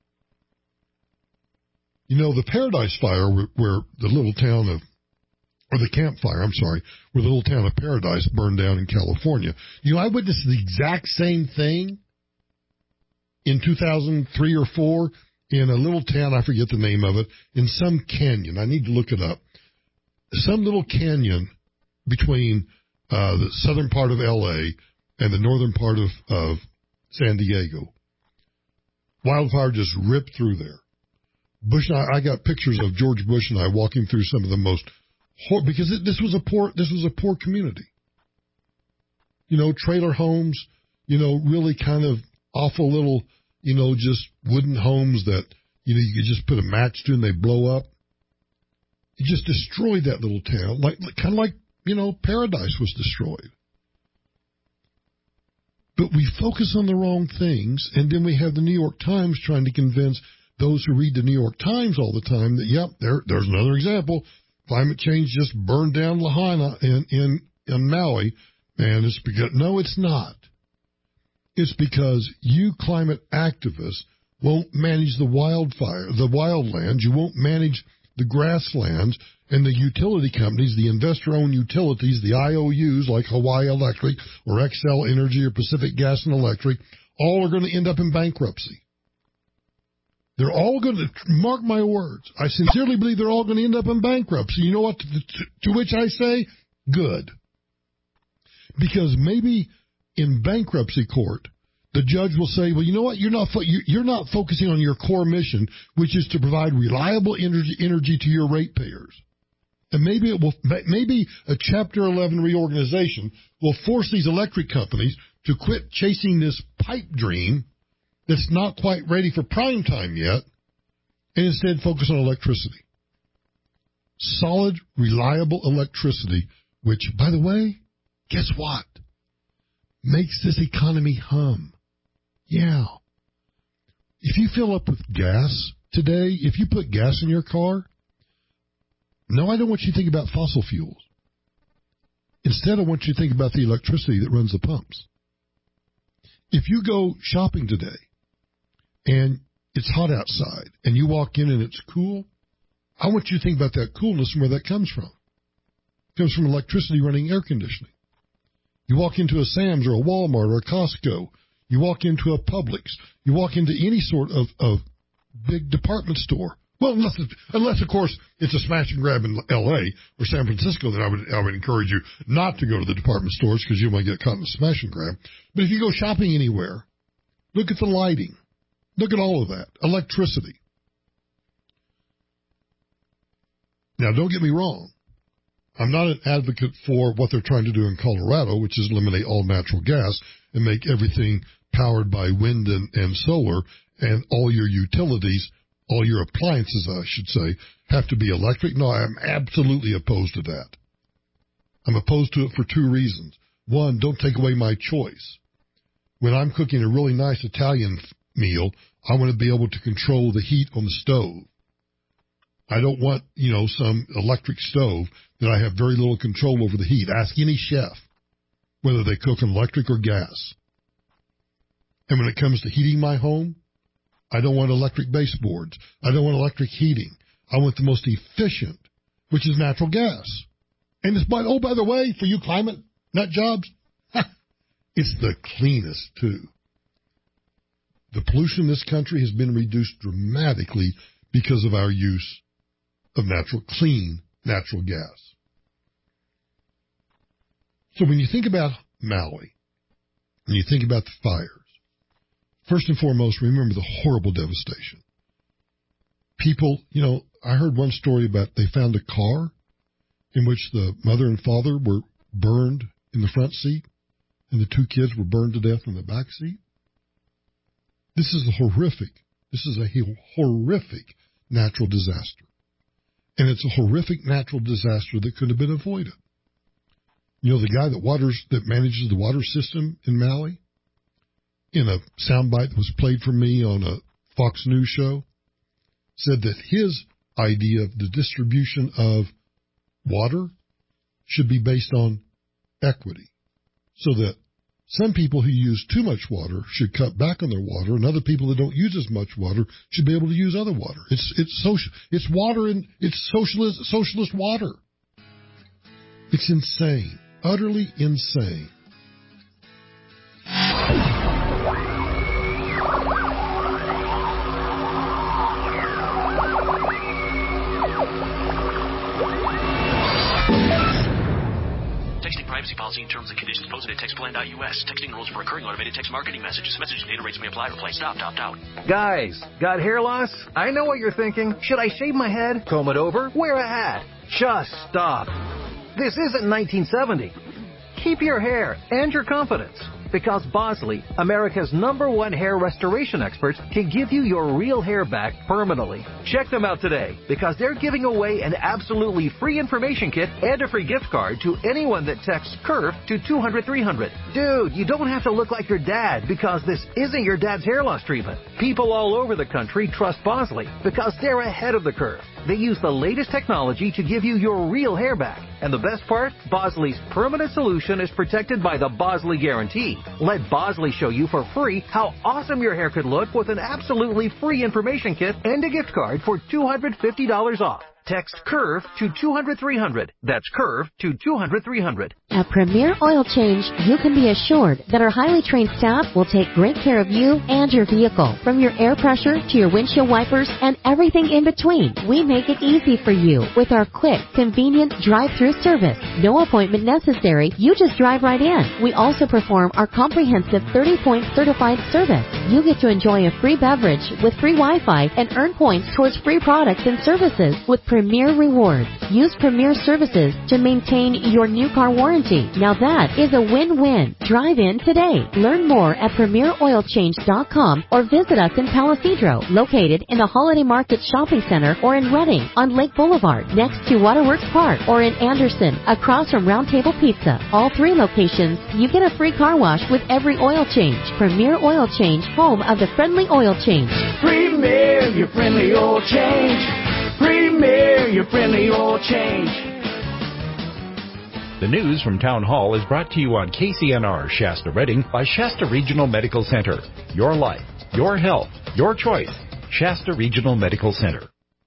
You know, the Paradise Fire, where, where the little town of, or the Camp Fire, I'm sorry, where the little town of Paradise burned down in California. You know, I witnessed the exact same thing in two thousand three or four in a little town, I forget the name of it, in some canyon. I need to look it up. Some little canyon between uh, the southern part of L A and the northern part of, of San Diego. Wildfire just ripped through there. Bush and I, I got pictures of George Bush and I walking through some of the most, because it, this was a poor, this was a poor community. You know, trailer homes, you know, really kind of awful little, you know, just wooden homes that, you know, you could just put a match to and they blow up. It just destroyed that little town, like kind of like, you know, Paradise was destroyed. But we focus on the wrong things, and then we have the New York Times trying to convince those who read the New York Times all the time that, yep, there, there's another example. Climate change just burned down Lahaina in, in, in Maui, and it's because, no, it's not. It's because you climate activists won't manage the wildfire, the wildlands. You won't manage the grasslands, and the utility companies, the investor-owned utilities, the I O Us like Hawaii Electric or Xcel Energy or Pacific Gas and Electric, all are going to end up in bankruptcy. They're all going to, mark my words, I sincerely believe they're all going to end up in bankruptcy. You know what? To, to, to which I say, good. Because maybe in bankruptcy court, the judge will say, well, you know what? You're not fo- you're not focusing on your core mission, which is to provide reliable energy, energy to your ratepayers. And maybe it will. Maybe a Chapter eleven reorganization will force these electric companies to quit chasing this pipe dream that's not quite ready for prime time yet, and instead focus on electricity. Solid, reliable electricity, which, by the way, guess what? Makes this economy hum. Yeah. If you fill up with gas today, if you put gas in your car, no, I don't want you to think about fossil fuels. Instead, I want you to think about the electricity that runs the pumps. If you go shopping today and it's hot outside and you walk in and it's cool, I want you to think about that coolness and where that comes from. It comes from electricity running air conditioning. You walk into a Sam's or a Walmart or a Costco. You walk into a Publix. You walk into any sort of, of big department store. Well, unless, unless, of course, it's a smash and grab in L A or San Francisco, then I would, I would encourage you not to go to the department stores because you might get caught in a smash and grab. But if you go shopping anywhere, look at the lighting. Look at all of that. Electricity. Now, don't get me wrong. I'm not an advocate for what they're trying to do in Colorado, which is eliminate all natural gas and make everything powered by wind and, and solar, and all your utilities, all your appliances, I should say, have to be electric. No, I am absolutely opposed to that. I'm opposed to it for two reasons. One, don't take away my choice. When I'm cooking a really nice Italian meal, I want to be able to control the heat on the stove. I don't want, you know, some electric stove that I have very little control over the heat. Ask any chef whether they cook on electric or gas. And when it comes to heating my home, I don't want electric baseboards. I don't want electric heating. I want the most efficient, which is natural gas. And it's by, oh, by the way, for you climate nut jobs, it's the cleanest, too. The pollution in this country has been reduced dramatically because of our use of natural, clean natural gas. So when you think about Maui, and you think about the fires, first and foremost, remember the horrible devastation. People, you know, I heard one story about they found a car in which the mother and father were burned in the front seat, and the two kids were burned to death in the back seat. This is a horrific, this is a horrific natural disaster. And it's a horrific natural disaster that could have been avoided. You know, the guy that waters, that manages the water system in Maui, in a soundbite that was played for me on a Fox News show, said that his idea of the distribution of water should be based on equity, so that some people who use too much water should cut back on their water, and other people that don't use as much water should be able to use other water. It's it's social. It's water and it's socialist socialist water. It's insane, utterly insane. Privacy policy and terms and conditions posted at text plan dot U S. Texting rules for recurring automated text marketing messages. Message data rates may apply. Reply stop. Opt out. Guys, got hair loss? I know what you're thinking. Should I shave my head, comb it over, wear a hat? Just stop. This isn't nineteen seventy. Keep your hair and your confidence, because Bosley, America's number one hair restoration experts, can give you your real hair back permanently. Check them out today, because they're giving away an absolutely free information kit and a free gift card to anyone that texts CURVE to two hundred three hundred. Dude, you don't have to look like your dad, because this isn't your dad's hair loss treatment. People all over the country trust Bosley because they're ahead of the curve. They use the latest technology to give you your real hair back. And the best part, Bosley's permanent solution is protected by the Bosley Guarantee. Let Bosley show you for free how awesome your hair could look with an absolutely free information kit and a gift card for two hundred fifty dollars off. Text CURVE to two hundred three hundred. That's CURVE to two hundred three hundred. At Premier Oil Change, you can be assured that our highly trained staff will take great care of you and your vehicle. From your air pressure to your windshield wipers and everything in between, we make it easy for you with our quick, convenient drive-through service. No appointment necessary. You just drive right in. We also perform our comprehensive thirty-point certified service. You get to enjoy a free beverage with free Wi-Fi and earn points towards free products and services with Premier Rewards. Use Premier services to maintain your new car warranty warranty. Now that is a win-win. Drive in today. Learn more at premier oil change dot com or visit us in Palisadro, located in the Holiday Market Shopping Center, or in Redding on Lake Boulevard next to Waterworks Park, or in Anderson across from Round Table Pizza. All three locations, you get a free car wash with every oil change. Premier Oil Change, home of the friendly oil change. Premier, your friendly oil change. Premier, your friendly oil change. The news from Town Hall is brought to you on K C N R Shasta Redding by Shasta Regional Medical Center. Your life, your health, your choice. Shasta Regional Medical Center.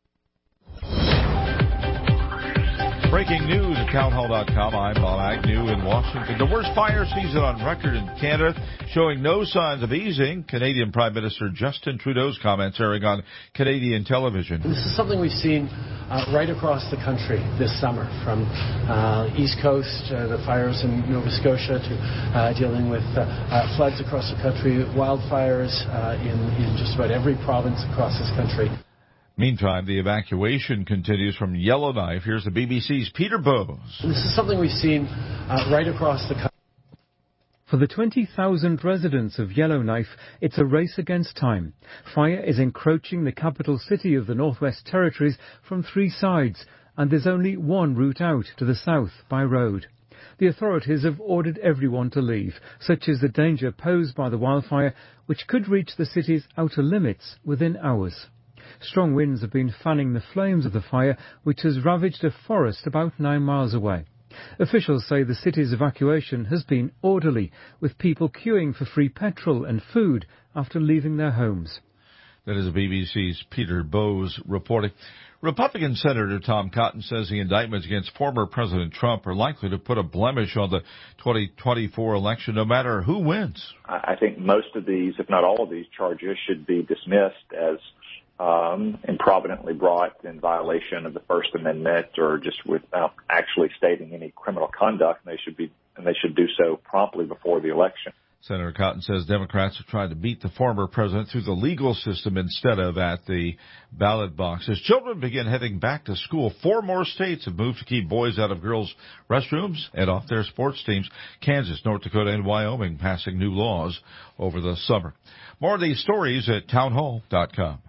Breaking news at town hall dot com. I'm Bob Agnew in Washington. The worst fire season on record in Canada, showing no signs of easing. Canadian Prime Minister Justin Trudeau's comments airing on Canadian television. This is something we've seen uh, right across the country this summer, from uh, East Coast, uh, the fires in Nova Scotia, to uh, dealing with uh, uh, floods across the country, wildfires uh, in, in just about every province across this country. Meantime, the evacuation continues from Yellowknife. Here's the B B C's Peter Bowes. This is something we've seen uh, right across the country. For the twenty thousand residents of Yellowknife, it's a race against time. Fire is encroaching the capital city of the Northwest Territories from three sides, and there's only one route out, to the south, by road. The authorities have ordered everyone to leave, such as the danger posed by the wildfire, which could reach the city's outer limits within hours. Strong winds have been fanning the flames of the fire, which has ravaged a forest about nine miles away. Officials say the city's evacuation has been orderly, with people queuing for free petrol and food after leaving their homes. That is B B C's Peter Bowes reporting. Republican Senator Tom Cotton says the indictments against former President Trump are likely to put a blemish on the twenty twenty-four election, no matter who wins. I think most of these, if not all of these charges, should be dismissed as Um, improvidently brought in violation of the First Amendment, or just without actually stating any criminal conduct. They should be, and they should do so promptly before the election. Senator Cotton says Democrats have tried to beat the former president through the legal system instead of at the ballot box. As children begin heading back to school, four more states have moved to keep boys out of girls' restrooms and off their sports teams. Kansas, North Dakota, and Wyoming passing new laws over the summer. More of these stories at town hall dot com.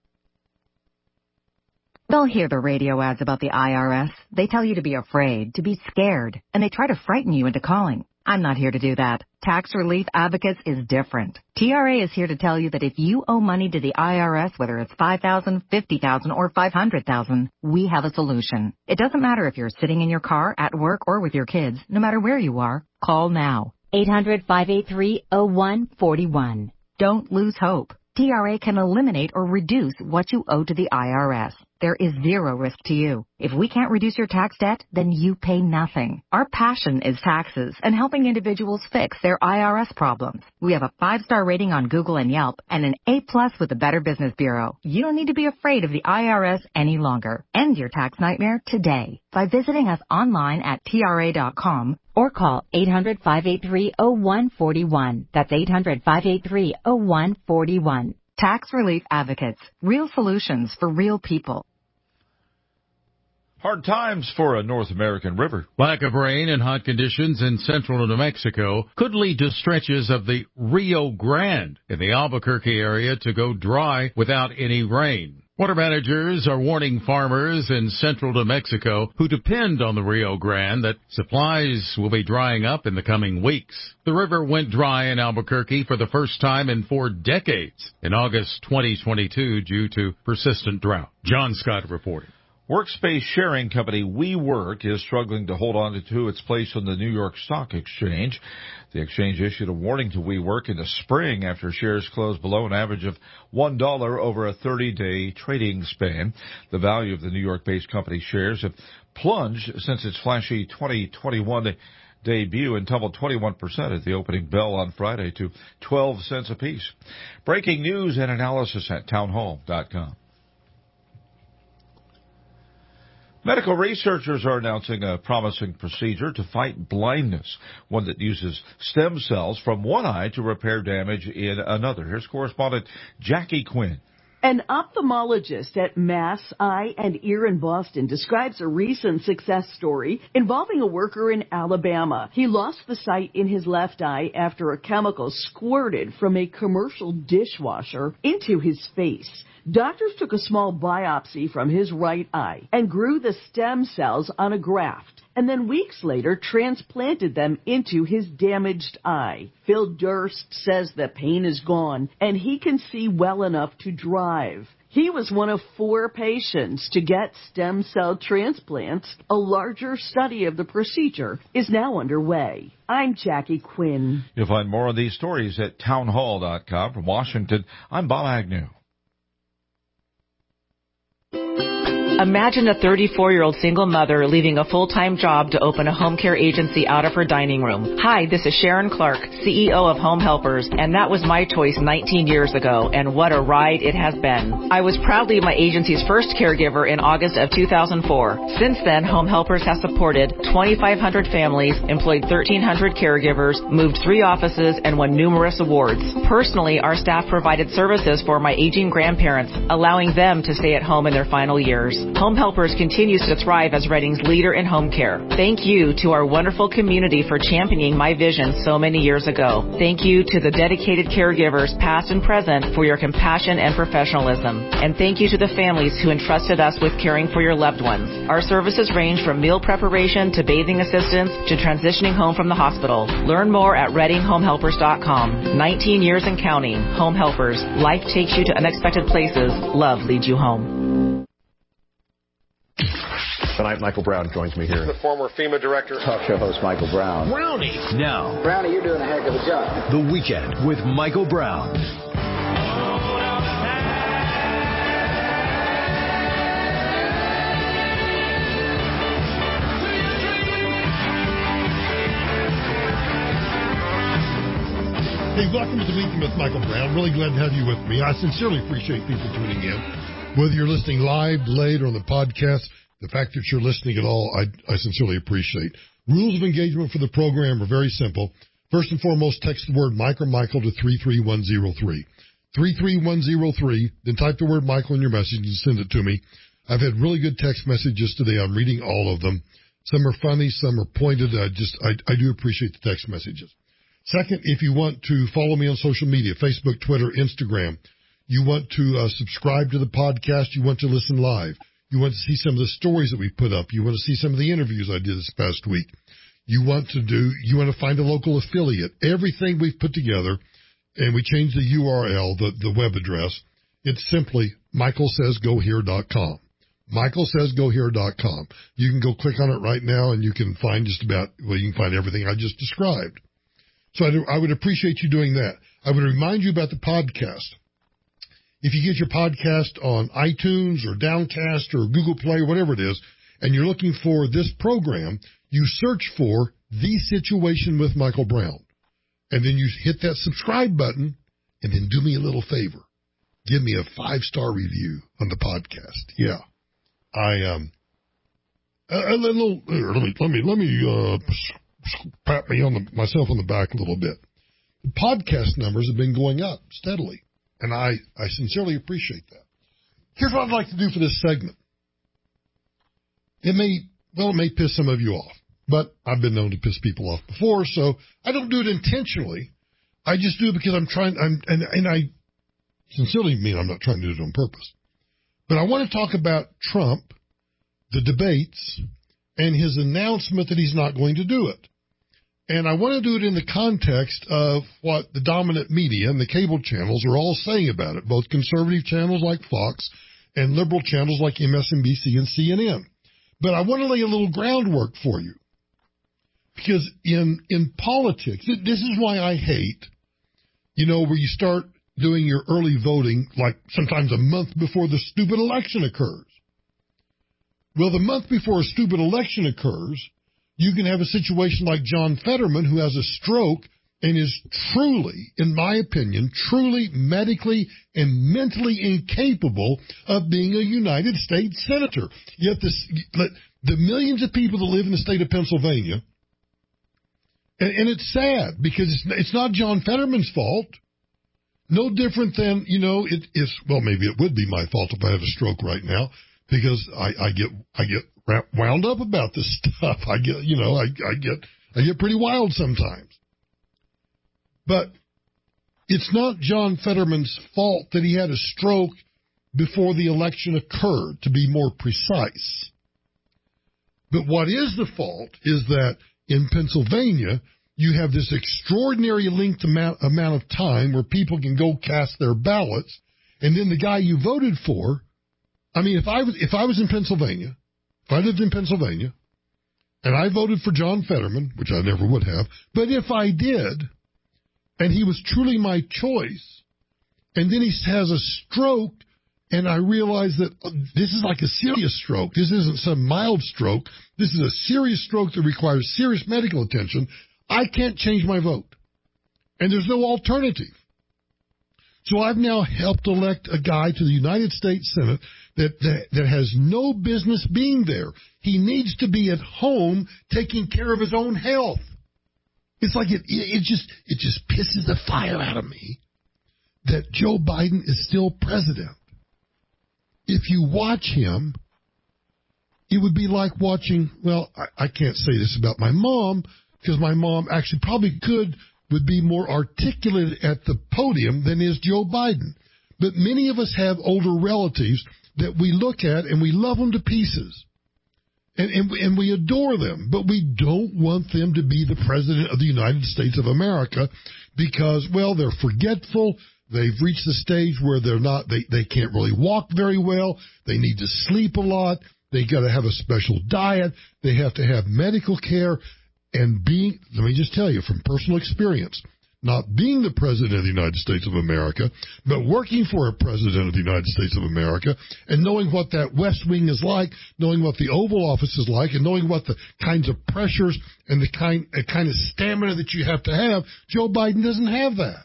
They'll hear the radio ads about the I R S. They tell you to be afraid, to be scared, and they try to frighten you into calling. I'm not here to do that. Tax Relief Advocates is different. T R A is here to tell you that if you owe money to the I R S, whether it's five thousand dollars, fifty thousand dollars, or five hundred thousand dollars, we have a solution. It doesn't matter if you're sitting in your car, at work, or with your kids. No matter where you are, call now. eight hundred, five eight three, oh one four one. Don't lose hope. T R A can eliminate or reduce what you owe to the I R S. There is zero risk to you. If we can't reduce your tax debt, then you pay nothing. Our passion is taxes and helping individuals fix their I R S problems. We have a five-star rating on Google and Yelp and an A plus with the Better Business Bureau. You don't need to be afraid of the I R S any longer. End your tax nightmare today by visiting us online at T R A dot com or call eight hundred, five eight three, oh one four one. That's eight hundred, five eight three, oh one four one. Tax Relief Advocates. Real solutions for real people. Hard times for a North American river. Lack of rain and hot conditions in central New Mexico could lead to stretches of the Rio Grande in the Albuquerque area to go dry without any rain. Water managers are warning farmers in central New Mexico who depend on the Rio Grande that supplies will be drying up in the coming weeks. The river went dry in Albuquerque for the first time in four decades in August twenty twenty-two due to persistent drought. John Scott reporting. Workspace sharing company WeWork is struggling to hold on to its place on the New York Stock Exchange. The exchange issued a warning to WeWork in the spring after shares closed below an average of one dollar over a thirty-day trading span. The value of the New York-based company shares have plunged since its flashy twenty twenty-one debut and tumbled twenty-one percent at the opening bell on Friday to twelve cents apiece. Breaking news and analysis at town hall dot com. Medical researchers are announcing a promising procedure to fight blindness, one that uses stem cells from one eye to repair damage in another. Here's correspondent Jackie Quinn. An ophthalmologist at Mass Eye and Ear in Boston describes a recent success story involving a worker in Alabama. He lost the sight in his left eye after a chemical squirted from a commercial dishwasher into his face. Doctors took a small biopsy from his right eye and grew the stem cells on a graft, and then weeks later transplanted them into his damaged eye. Phil Durst says the pain is gone and he can see well enough to drive. He was one of four patients to get stem cell transplants. A larger study of the procedure is now underway. I'm Jackie Quinn. You'll find more of these stories at townhall dot com. From Washington, I'm Bob Agnew. Imagine a thirty-four-year-old single mother leaving a full-time job to open a home care agency out of her dining room. Hi, this is Sharon Clark, C E O of Home Helpers, and that was my choice nineteen years ago, and what a ride it has been. I was proudly my agency's first caregiver in August of two thousand four. Since then, Home Helpers has supported twenty-five hundred families, employed thirteen hundred caregivers, moved three offices, and won numerous awards. Personally, our staff provided services for my aging grandparents, allowing them to stay at home in their final years. Home Helpers continues to thrive as Reading's leader in home care. Thank you to our wonderful community for championing my vision so many years ago. Thank you to the dedicated caregivers, past and present, for your compassion and professionalism. And thank you to the families who entrusted us with caring for your loved ones. Our services range from meal preparation to bathing assistance to transitioning home from the hospital. Learn more at reading home helpers dot com. nineteen years and counting. Home Helpers. Life takes you to unexpected places. Love leads you home. Tonight, Michael Brown joins me here. The former FEMA director. Talk show host Michael Brown. Brownie. Now. Brownie, you're doing a heck of a job. The Weekend with Michael Brown. Hey, welcome to the Weekend with Michael Brown. Really glad to have you with me. I sincerely appreciate people tuning in. Whether you're listening live, delayed, or on the podcast, the fact that you're listening at all, I, I sincerely appreciate. Rules of engagement for the program are very simple. First and foremost, text the word Mike or Michael to three three one zero three. three three one zero three, then type the word Michael in your message and send it to me. I've had really good text messages today. I'm reading all of them. Some are funny, some are pointed. I just, I, I do appreciate the text messages. Second, if you want to follow me on social media, Facebook, Twitter, Instagram, you want to uh, subscribe to the podcast, you want to listen live, you want to see some of the stories that we put up, you want to see some of the interviews I did this past week, you want to do, you want to find a local affiliate, everything we've put together, and we changed the U R L, the, the web address, it's simply michael says go here dot com. michael says go here dot com. You can go click on it right now and you can find just about, well, you can find everything I just described. So I, do, I would appreciate you doing that. I would remind you about the podcast. If you get your podcast on iTunes or Downcast or Google Play or whatever it is, and you're looking for this program, you search for The Situation with Michael Brown. And then you hit that subscribe button, and then do me a little favor. Give me a five-star review on the podcast. Yeah. I, um, a, a little, let me, let me, let me, uh, pat me on the, myself on the back a little bit. The podcast numbers have been going up steadily. And I, I sincerely appreciate that. Here's what I'd like to do for this segment. It may, well, it may piss some of you off, but I've been known to piss people off before, so I don't do it intentionally. I just do it because I'm trying, I'm, and, and I sincerely mean I'm not trying to do it on purpose. But I want to talk about Trump, the debates, and his announcement that he's not going to do it. And I want to do it in the context of what the dominant media and the cable channels are all saying about it, both conservative channels like Fox and liberal channels like M S N B C and C N N. But I want to lay a little groundwork for you. Because in, in politics, this is why I hate, you know, where you start doing your early voting like sometimes a month before the stupid election occurs. Well, the month before a stupid election occurs, you can have a situation like John Fetterman, who has a stroke and is truly, in my opinion, truly medically and mentally incapable of being a United States senator. Yet this, the millions of people that live in the state of Pennsylvania, and, and it's sad because it's, it's not John Fetterman's fault. No different than, you know, it is, well, maybe it would be my fault if I have a stroke right now, because I, I get, I get wound up about this stuff. I get, you know, I, I get, I get pretty wild sometimes. But it's not John Fetterman's fault that he had a stroke before the election occurred, to be more precise. But what is the fault is that in Pennsylvania, you have this extraordinary linked amount, amount of time where people can go cast their ballots, and then the guy you voted for, I mean, if I was if I was in Pennsylvania, if I lived in Pennsylvania, and I voted for John Fetterman, which I never would have, but if I did, and he was truly my choice, and then he has a stroke, and I realize that this is like a serious stroke. This isn't some mild stroke. This is a serious stroke that requires serious medical attention. I can't change my vote. And there's no alternative. So I've now helped elect a guy to the United States Senate that, that, that has no business being there. He needs to be at home taking care of his own health. It's like it, it just it just pisses the fire out of me that Joe Biden is still president. If you watch him, it would be like watching, well, I, I can't say this about my mom, because my mom actually probably could, would be more articulate at the podium than is Joe Biden. But many of us have older relatives that we look at and we love them to pieces. And, and, and we adore them, but we don't want them to be the president of the United States of America because, well, they're forgetful. They've reached the stage where they're not, they, they can't really walk very well. They need to sleep a lot. They got to have a special diet. They have to have medical care. And being, let me just tell you from personal experience, not being the president of the United States of America, but working for a president of the United States of America and knowing what that West Wing is like, knowing what the Oval Office is like, and knowing what the kinds of pressures and the kind, uh, kind of stamina that you have to have, Joe Biden doesn't have that.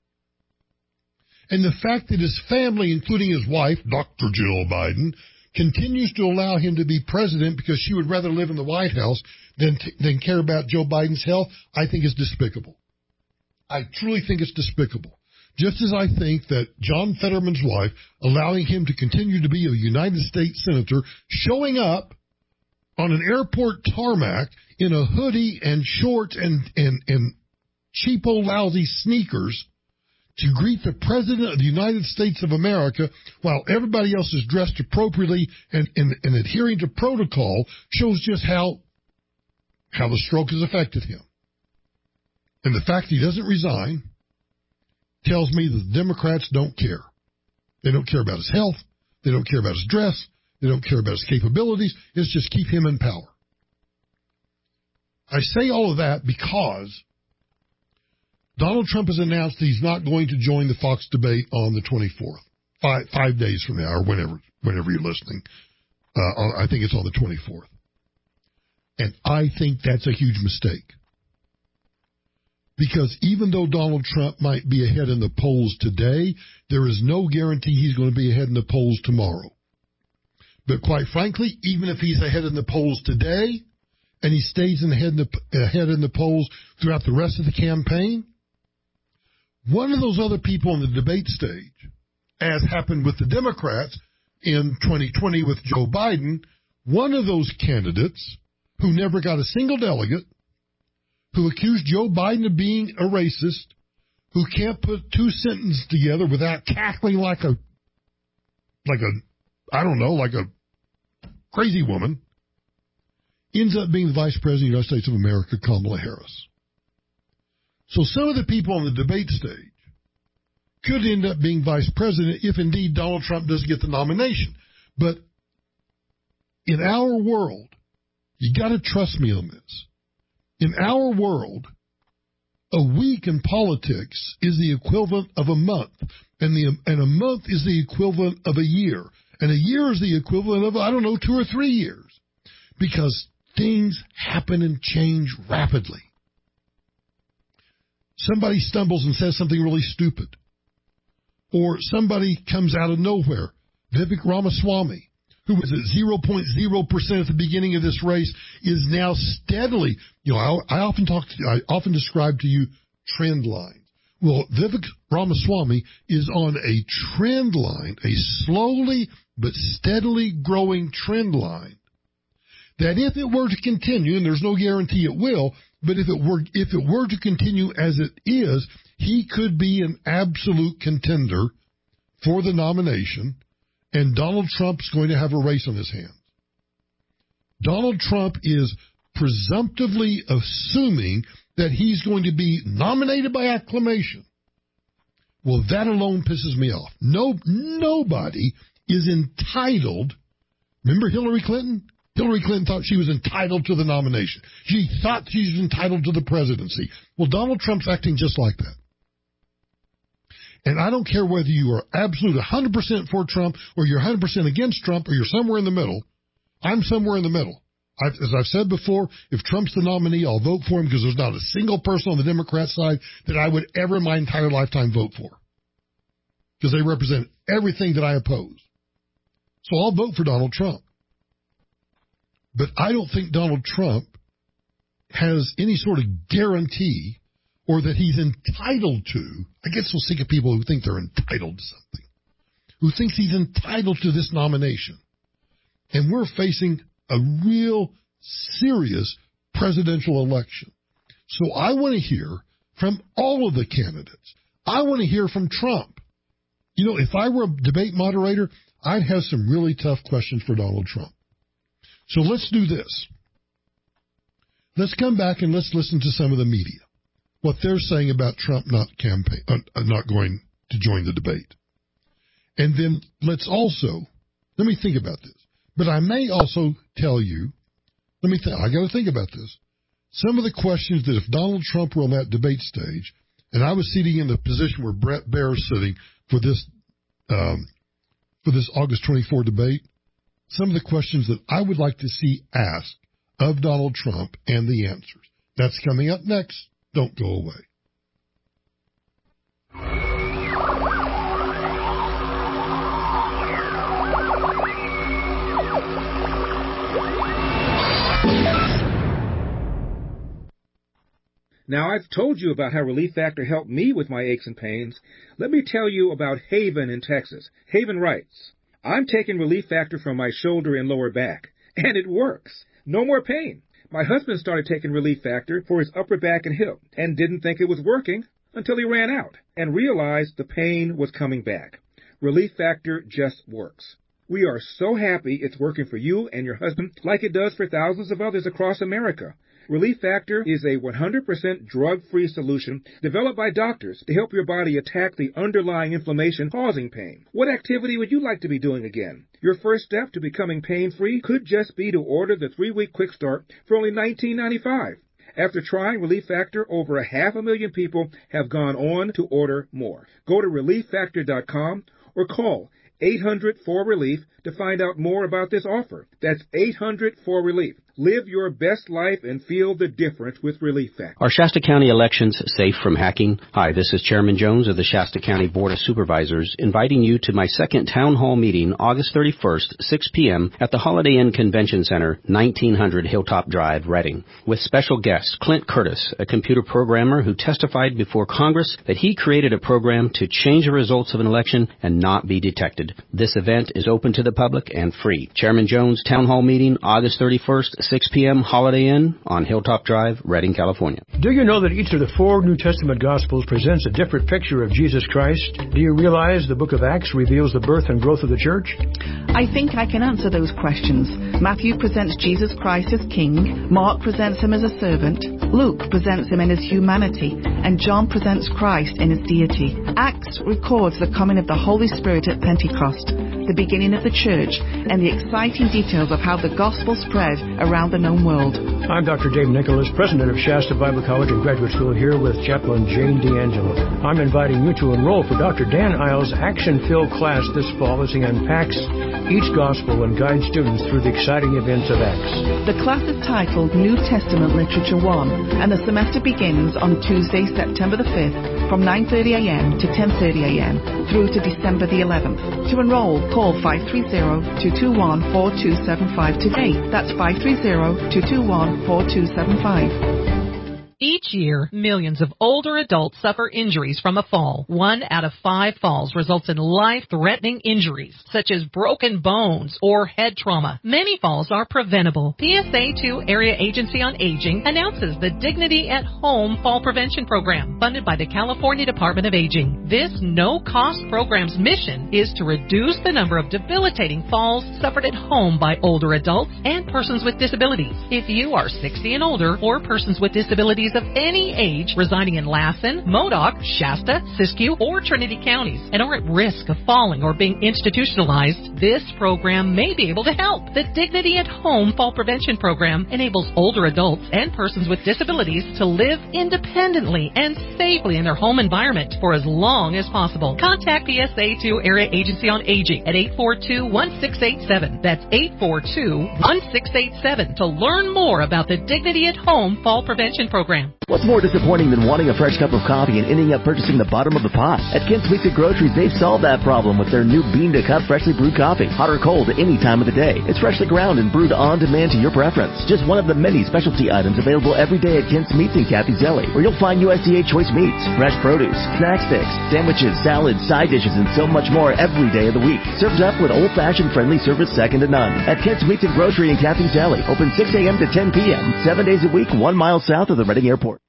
And the fact that his family, including his wife, Doctor Jill Biden, continues to allow him to be president because she would rather live in the White House than, t- than care about Joe Biden's health, I think is despicable. I truly think it's despicable. Just as I think that John Fetterman's wife, allowing him to continue to be a United States senator, showing up on an airport tarmac in a hoodie and shorts and, and, and cheapo lousy sneakers to greet the President of the United States of America while everybody else is dressed appropriately and, and, and adhering to protocol shows just how, how the stroke has affected him. And the fact he doesn't resign tells me that the Democrats don't care. They don't care about his health. They don't care about his dress. They don't care about his capabilities. It's just keep him in power. I say all of that because Donald Trump has announced that he's not going to join the Fox debate on the twenty-fourth, five, five days from now, or whenever, whenever you're listening. Uh, I think it's on the twenty-fourth. And I think that's a huge mistake. Because even though Donald Trump might be ahead in the polls today, there is no guarantee he's going to be ahead in the polls tomorrow. But quite frankly, even if he's ahead in the polls today, and he stays in ahead, in the, ahead in the polls throughout the rest of the campaign, one of those other people in the debate stage, as happened with the Democrats in twenty twenty with Joe Biden, one of those candidates who never got a single delegate, who accused Joe Biden of being a racist, who can't put two sentences together without cackling like a, like a, I don't know, like a crazy woman, ends up being the Vice President of the United States of America, Kamala Harris. So some of the people on the debate stage could end up being Vice President if indeed Donald Trump doesn't get the nomination. But in our world, you got to trust me on this. In our world, a week in politics is the equivalent of a month, and the and a month is the equivalent of a year, and a year is the equivalent of, I don't know, two or three years, because things happen and change rapidly. Somebody stumbles and says something really stupid, or somebody comes out of nowhere. Vivek Ramaswamy, who was at zero point zero percent at the beginning of this race, is now steadily, you know, I, I often talk to, I often describe to you trend lines. Well, Vivek Ramaswamy is on a trend line, a slowly but steadily growing trend line, that if it were to continue, and there's no guarantee it will, but if it were if it were to continue as it is, he could be an absolute contender for the nomination, and Donald Trump's going to have a race on his hands. Donald Trump is presumptively assuming that he's going to be nominated by acclamation. Well, that alone pisses me off. No, nobody is entitled. Remember Hillary Clinton? Hillary Clinton thought she was entitled to the nomination. She thought she was entitled to the presidency. Well, Donald Trump's acting just like that. And I don't care whether you are absolute one hundred percent for Trump or you're one hundred percent against Trump or you're somewhere in the middle. I'm somewhere in the middle. I've, as I've said before, if Trump's the nominee, I'll vote for him because there's not a single person on the Democrat side that I would ever in my entire lifetime vote for, because they represent everything that I oppose. So I'll vote for Donald Trump. But I don't think Donald Trump has any sort of guarantee or that he's entitled to. I get so sick of people who think they're entitled to something, who thinks he's entitled to this nomination. And we're facing a real serious presidential election. So I want to hear from all of the candidates. I want to hear from Trump. You know, if I were a debate moderator, I'd have some really tough questions for Donald Trump. So let's do this. Let's come back and let's listen to some of the media, what they're saying about Trump not campaign, uh, not going to join the debate. And then let's also, let me think about this. But I may also tell you, let me think, I got to think about this. Some of the questions that if Donald Trump were on that debate stage, and I was sitting in the position where Brett Baer is sitting for this, um, for this August twenty-fourth debate, some of the questions that I would like to see asked of Donald Trump and the answers. That's coming up next. Don't go away. Now, I've told you about how Relief Factor helped me with my aches and pains. Let me tell you about Haven in Texas. Haven writes, I'm taking Relief Factor from my shoulder and lower back, and it works. No more pain. My husband started taking Relief Factor for his upper back and hip and didn't think it was working until he ran out and realized the pain was coming back. Relief Factor just works. We are so happy it's working for you and your husband like it does for thousands of others across America. Relief Factor is a one hundred percent drug-free solution developed by doctors to help your body attack the underlying inflammation causing pain. What activity would you like to be doing again? Your first step to becoming pain-free could just be to order the three-week Quick Start for only nineteen ninety-five. After trying Relief Factor, over a half a million people have gone on to order more. Go to relief factor dot com or call eight hundred four relief to find out more about this offer. That's eight hundred four relief. Live your best life and feel the difference with Relief Factor. Are Shasta County elections safe from hacking? Hi, this is Chairman Jones of the Shasta County Board of Supervisors, inviting you to my second town hall meeting August thirty-first, six p.m. at the Holiday Inn Convention Center, nineteen hundred Hilltop Drive, Reading, with special guest Clint Curtis, a computer programmer who testified before Congress that he created a program to change the results of an election and not be detected. This event is open to the public and free. Chairman Jones Town Hall meeting August thirty-first, six p.m. Holiday Inn on Hilltop Drive, Reading, California. Do you know that each of the four New Testament Gospels presents a different picture of Jesus Christ? Do you realize the book of Acts reveals the birth and growth of the church? I think I can answer those questions. Matthew presents Jesus Christ as King, Mark presents him as a servant, Luke presents him in his humanity, and John presents Christ in his deity. Acts records the coming of the Holy Spirit at Pentecost, the beginning of the church, and the exciting details of how the gospel spread around the known world. I'm Doctor Dave Nicholas, president of Shasta Bible College and Graduate School, here with Chaplain Jane D'Angelo. I'm inviting you to enroll for Doctor Dan Isles' action-filled class this fall as he unpacks each gospel and guides students through the exciting events of Acts. The class is titled New Testament Literature one, and the semester begins on Tuesday, September the fifth, from nine thirty a.m. to ten thirty a.m. through to December the eleventh. To enroll, call five three zero, two two one, four two seven five today. That's five three zero, two two one, four two seven five. Each year, millions of older adults suffer injuries from a fall. One out of five falls results in life-threatening injuries, such as broken bones or head trauma. Many falls are preventable. P S A two Area Agency on Aging announces the Dignity at Home Fall Prevention Program, funded by the California Department of Aging. This no-cost program's mission is to reduce the number of debilitating falls suffered at home by older adults and persons with disabilities. If you are sixty and older, or persons with disabilities of any age residing in Lassen, Modoc, Shasta, Siskiyou, or Trinity counties and are at risk of falling or being institutionalized, this program may be able to help. The Dignity at Home Fall Prevention Program enables older adults and persons with disabilities to live independently and safely in their home environment for as long as possible. Contact P S A two Area Agency on Aging at eight four two, one six eight seven. That's eight four two, one six eight seven to learn more about the Dignity at Home Fall Prevention Program. What's more disappointing than wanting a fresh cup of coffee and ending up purchasing the bottom of the pot? At Kent's Meats and Groceries, they've solved that problem with their new bean-to-cup freshly brewed coffee. Hot or cold at any time of the day. It's freshly ground and brewed on demand to your preference. Just one of the many specialty items available every day at Kent's Meats and Kathy's Deli, where you'll find U S D A choice meats, fresh produce, snack sticks, sandwiches, salads, side dishes, and so much more every day of the week. Served up with old-fashioned friendly service second to none. At Kent's Meats and Grocery in Kathy's Deli, open six a.m. to ten p.m., seven days a week, one mile south of the Reading Airport.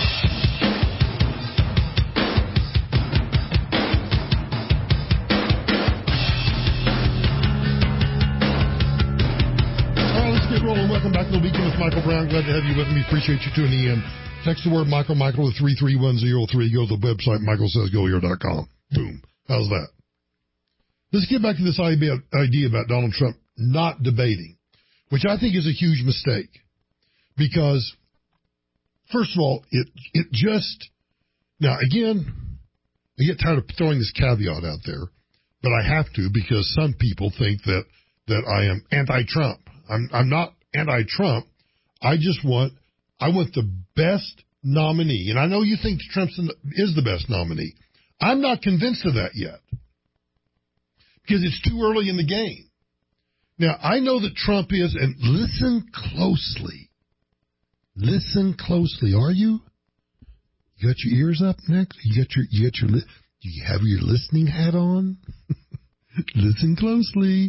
Welcome back to the Weekend with Michael Brown. Glad to have you with me. Appreciate you tuning in. Text the word Michael, Michael to three three one zero three. Go to the website, michael says go here dot com. Boom. How's that? Let's get back to this idea about Donald Trump not debating, which I think is a huge mistake. Because, first of all, it it just, now again, I get tired of throwing this caveat out there, but I have to because some people think that, that I am anti-Trump. I'm, I'm not anti-Trump. I just want, I want the best nominee. And I know you think Trump is the best nominee. I'm not convinced of that yet because it's too early in the game. Now, I know that Trump is, and listen closely. Listen closely. Are you? You got your ears up next? You got your, you got your, do you have your listening hat on? Listen closely.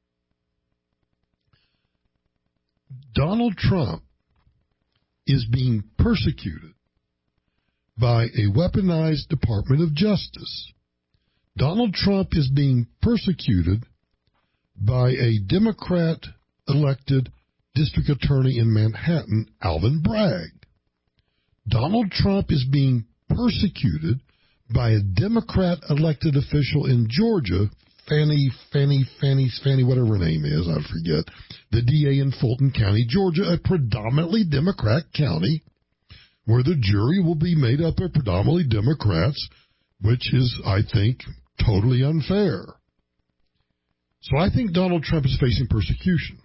Donald Trump is being persecuted by a weaponized Department of Justice. Donald Trump is being persecuted by a Democrat-elected district attorney in Manhattan, Alvin Bragg. Donald Trump is being persecuted by a Democrat-elected official in Georgia, Fannie, Fannie, Fannie, Fannie, whatever her name is, I forget, the D A in Fulton County, Georgia, a predominantly Democrat county where the jury will be made up of predominantly Democrats, which is, I think, totally unfair. So I think Donald Trump is facing persecution.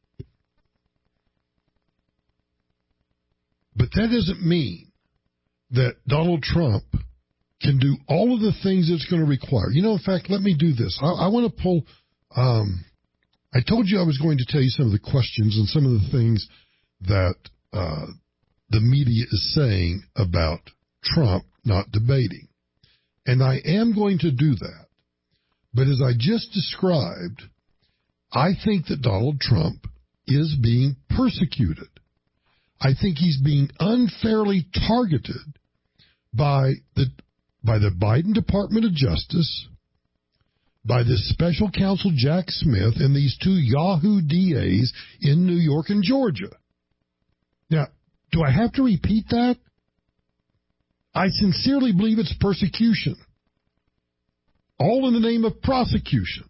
But that doesn't mean that Donald Trump can do all of the things it's going to require. You know, in fact, let me do this. I, I want to pull, um, I told you I was going to tell you some of the questions and some of the things that uh, the media is saying about Trump not debating. And I am going to do that. But as I just described, I think that Donald Trump is being persecuted. I think he's being unfairly targeted by the by the Biden Department of Justice, by this special counsel Jack Smith, and these two Yahoo D As in New York and Georgia. Now, do I have to repeat that? I sincerely believe it's persecution, all in the name of prosecution.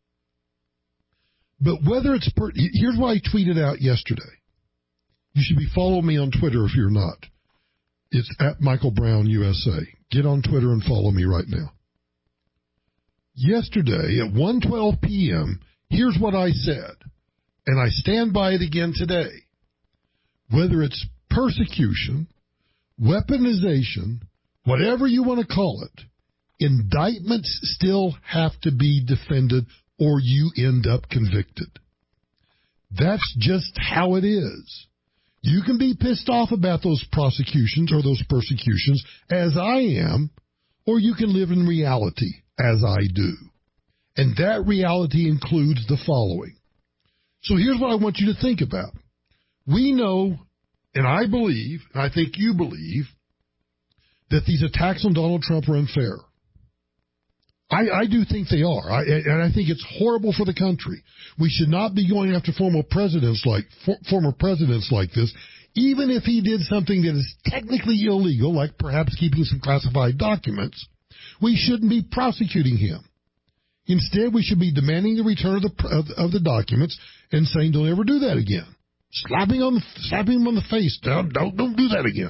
But whether it's per- here's what I tweeted out yesterday. You should be following me on Twitter if you're not. It's at Michael Brown U S A. Get on Twitter and follow me right now. Yesterday at one twelve p.m., here's what I said, and I stand by it again today. Whether it's persecution, weaponization, whatever you want to call it, indictments still have to be defended or you end up convicted. That's just how it is. You can be pissed off about those prosecutions or those persecutions, as I am, or you can live in reality, as I do. And that reality includes the following. So here's what I want you to think about. We know, and I believe, and I think you believe, that these attacks on Donald Trump are unfair. I, I do think they are, I, and I think it's horrible for the country. We should not be going after former presidents like for, former presidents like this, even if he did something that is technically illegal, like perhaps keeping some classified documents. We shouldn't be prosecuting him. Instead, we should be demanding the return of the of, of the documents and saying, "Don't ever do that again." Slapping on the slapping him on the face. Don't don't don't do that again.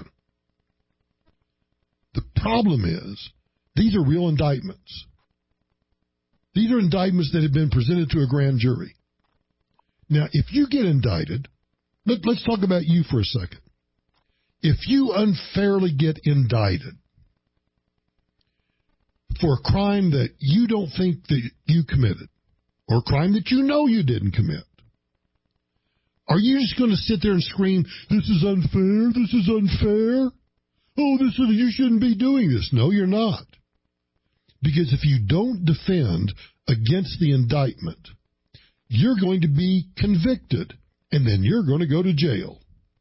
The problem is, these are real indictments. These are indictments that have been presented to a grand jury. Now, if you get indicted, let, let's talk about you for a second. If you unfairly get indicted for a crime that you don't think that you committed, or a crime that you know you didn't commit, are you just going to sit there and scream, "This is unfair, this is unfair"? Oh, this is, you shouldn't be doing this. No, you're not. Because if you don't defend against the indictment, you're going to be convicted, and then you're going to go to jail.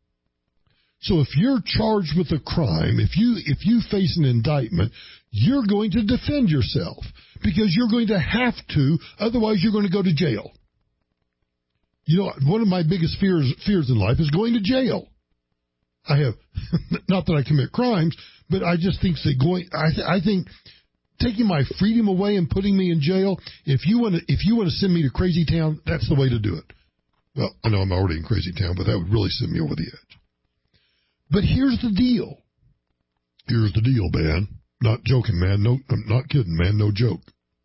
So if you're charged with a crime, if you if you face an indictment, you're going to defend yourself because you're going to have to, otherwise you're going to go to jail. You know, one of my biggest fears fears in life is going to jail. I have, not that I commit crimes, but I just think that going, I, th- I think taking my freedom away and putting me in jail, if you want to, if you want to send me to Crazy Town, that's the way to do it. Well, I know I'm already in Crazy Town, but that would really send me over the edge. But here's the deal. Here's the deal, man. Not joking, man. No, I'm not kidding, man. No joke.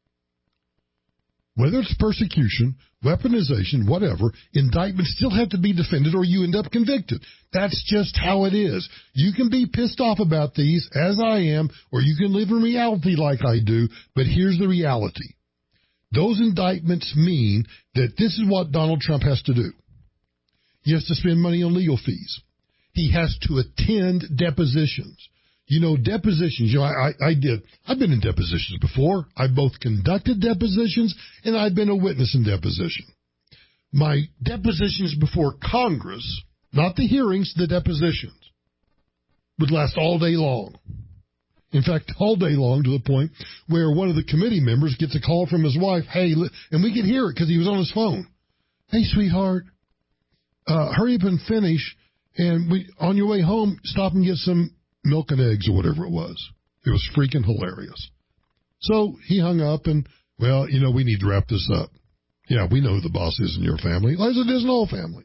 Whether it's persecution, weaponization, whatever, indictments still have to be defended or you end up convicted. That's just how it is. You can be pissed off about these, as I am, or you can live in reality like I do, but here's the reality. Those indictments mean that this is what Donald Trump has to do. He has to spend money on legal fees. He has to attend depositions. You know, depositions, you know, I, I, I did, I've been in depositions before. I both conducted depositions and I've been a witness in deposition. My depositions before Congress, not the hearings, the depositions, would last all day long. In fact, all day long, to the point where one of the committee members gets a call from his wife, hey, and we could hear it because he was on his phone. Hey, sweetheart, uh, hurry up and finish, and we, on your way home, stop and get some milk and eggs or whatever it was. It was freaking hilarious. So he hung up and, well, you know, we need to wrap this up. Yeah, we know who the boss is in your family, as it is in all families.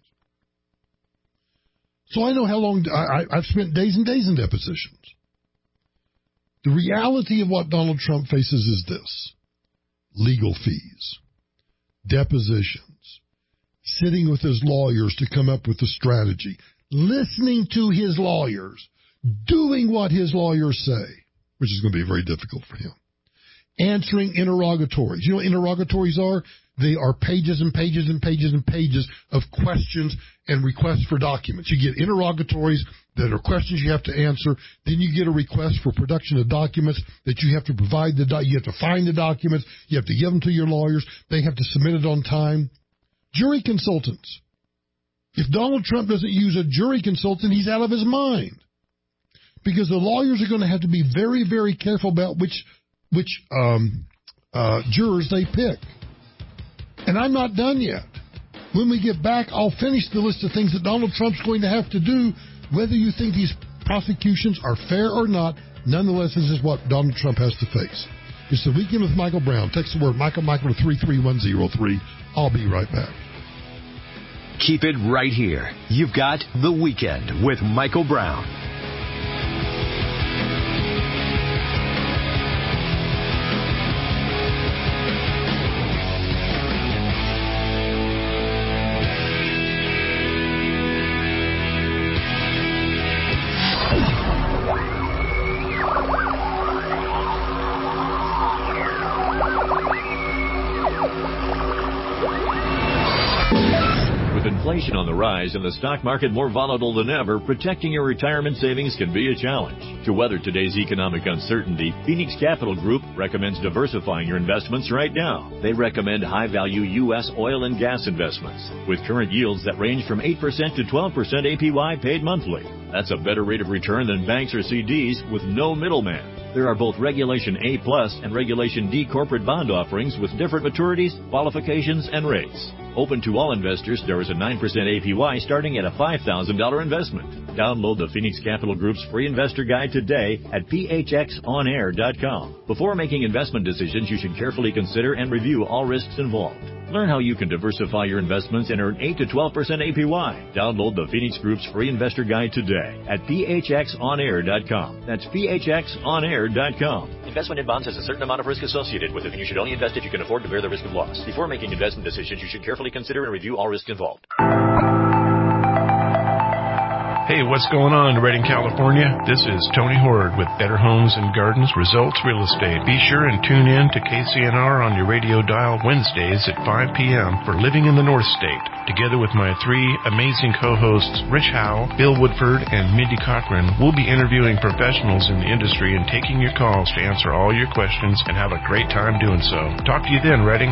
So I know how long, I, I've spent days and days in depositions. The reality of what Donald Trump faces is this: legal fees, depositions, sitting with his lawyers to come up with a strategy, listening to his lawyers, doing what his lawyers say, which is going to be very difficult for him, answering interrogatories. You know what interrogatories are? They are pages and pages and pages and pages of questions and requests for documents. You get interrogatories that are questions you have to answer. Then you get a request for production of documents that you have to provide. The do- You have to find the documents. You have to give them to your lawyers. They have to submit it on time. Jury consultants. If Donald Trump doesn't use a jury consultant, he's out of his mind. Because the lawyers are going to have to be very, very careful about which which um, uh, jurors they pick. And I'm not done yet. When we get back, I'll finish the list of things that Donald Trump's going to have to do. Whether you think these prosecutions are fair or not, nonetheless, this is what Donald Trump has to face. It's the Weekend with Michael Brown. Text the word Michael Michael to three three one zero three. I'll be right back. Keep it right here. You've got The Weekend with Michael Brown. inflation on the rise and the stock market more volatile than ever, protecting your retirement savings can be a challenge. To weather today's economic uncertainty, Phoenix Capital Group recommends diversifying your investments right now. They recommend high-value U S oil and gas investments with current yields that range from eight percent to twelve percent A P Y paid monthly. That's a better rate of return than banks or C Ds with no middleman. There are both Regulation A plus and Regulation D corporate bond offerings with different maturities, qualifications, and rates. Open to all investors, there is a nine percent A P Y starting at a five thousand dollars investment. Download the Phoenix Capital Group's free investor guide today at P H X on air dot com. Before making investment decisions, you should carefully consider and review all risks involved. Learn how you can diversify your investments and earn eight to twelve percent A P Y. Download the Phoenix Group's free investor guide today at P H X on air dot com. That's P H X on air dot com. Investment in bonds has a certain amount of risk associated with it, and you should only invest if you can afford to bear the risk of loss. Before making investment decisions, you should carefully consider and review all risks involved. Hey, what's going on in Redding, California? This is Tony Horde with Better Homes and Gardens Results Real Estate. Be sure and tune in to K C N R on your radio dial Wednesdays at five p.m. for Living in the North State. Together with my three amazing co-hosts, Rich Howe, Bill Woodford, and Mindy Cochran, we'll be interviewing professionals in the industry and taking your calls to answer all your questions and have a great time doing so. Talk to you then, Redding.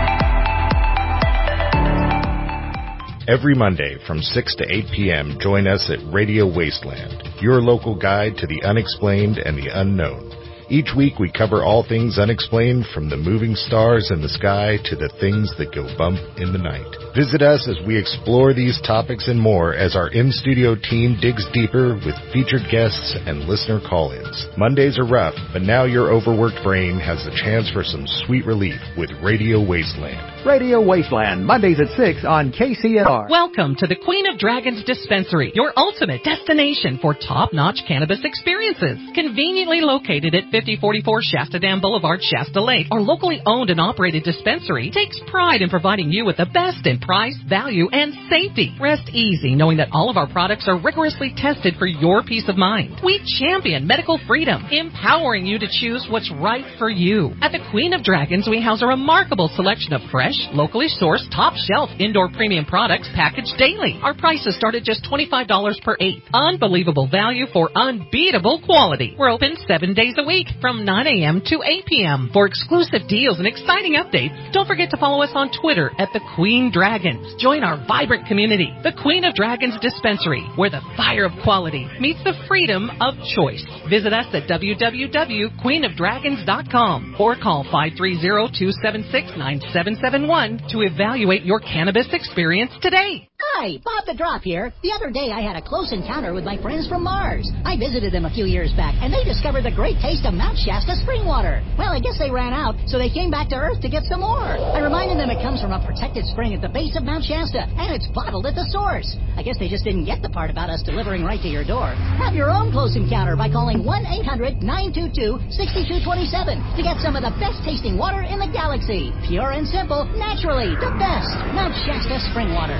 Every Monday from six to eight p.m., join us at Radio Wasteland, your local guide to the unexplained and the unknown. Each week we cover all things unexplained, from the moving stars in the sky to the things that go bump in the night. Visit us as we explore these topics and more as our in-studio team digs deeper with featured guests and listener call-ins. Mondays are rough, but now your overworked brain has the chance for some sweet relief with Radio Wasteland. Radio Wasteland, Mondays at six on K C N R. Welcome to the Queen of Dragons Dispensary, your ultimate destination for top-notch cannabis experiences. Conveniently located at fifty forty-four Shasta Dam Boulevard, Shasta Lake, our locally owned and operated dispensary takes pride in providing you with the best in price, value, and safety. Rest easy knowing that all of our products are rigorously tested for your peace of mind. We champion medical freedom, empowering you to choose what's right for you. At the Queen of Dragons, we house a remarkable selection of fresh, locally sourced, top-shelf indoor premium products packaged daily. Our prices start at just twenty-five dollars per eighth. Unbelievable value for unbeatable quality. We're open seven days a week from nine a.m. to eight p.m. For exclusive deals and exciting updates, don't forget to follow us on Twitter at The Queen Dragons. Join our vibrant community, The Queen of Dragons Dispensary, where the fire of quality meets the freedom of choice. Visit us at w w w dot queen of dragons dot com or call five three zero, two seven six, nine seven seven one to evaluate your cannabis experience today. Hi, Bob the Drop here. The other day I had a close encounter with my friends from Mars. I visited them a few years back, and they discovered the great taste of Mount Shasta spring water. Well, I guess they ran out, so they came back to Earth to get some more. I reminded them it comes from a protected spring at the base of Mount Shasta, and it's bottled at the source. I guess they just didn't get the part about us delivering right to your door. Have your own close encounter by calling one eight hundred, nine two two, six two two seven to get some of the best tasting water in the galaxy. Pure and simple, naturally, the best. Mount Shasta spring water.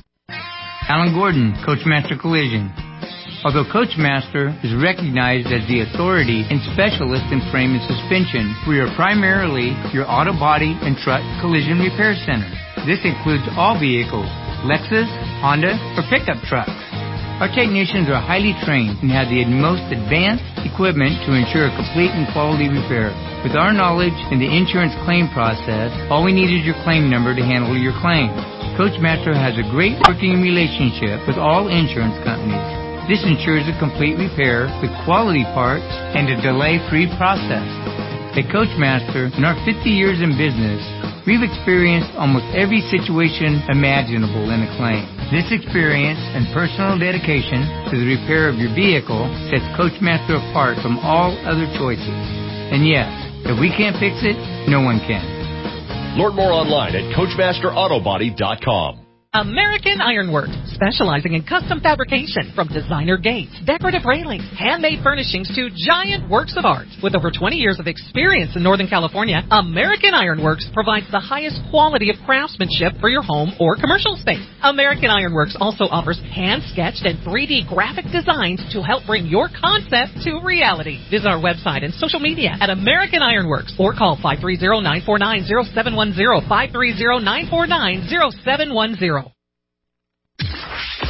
Alan Gordon, Coachmaster Collision. Although Coachmaster is recognized as the authority and specialist in frame and suspension, we are primarily your auto body and truck collision repair center. This includes all vehicles, Lexus, Honda, or pickup trucks. Our technicians are highly trained and have the most advanced equipment to ensure a complete and quality repair. With our knowledge in the insurance claim process, all we need is your claim number to handle your claim. Coachmaster has a great working relationship with all insurance companies. This ensures a complete repair with quality parts and a delay-free process. At Coachmaster, in our fifty years in business, we've experienced almost every situation imaginable in a claim. This experience and personal dedication to the repair of your vehicle sets Coachmaster apart from all other choices. And yes, if we can't fix it, no one can. Learn more online at coachmaster auto body dot com. American Ironworks, specializing in custom fabrication from designer gates, decorative railings, handmade furnishings to giant works of art. With over twenty years of experience in Northern California, American Ironworks provides the highest quality of craftsmanship for your home or commercial space. American Ironworks also offers hand-sketched and three D graphic designs to help bring your concept to reality. Visit our website and social media at American Ironworks or call five three zero, nine four nine, zero seven one zero, five three zero, nine four nine, zero seven one zero.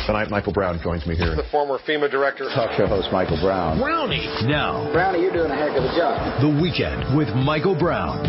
Tonight, Michael Brown joins me here. The former FEMA director. Talk show host Michael Brown. Brownie. Now, Brownie, you're doing a heck of a job. The Weekend with Michael Brown.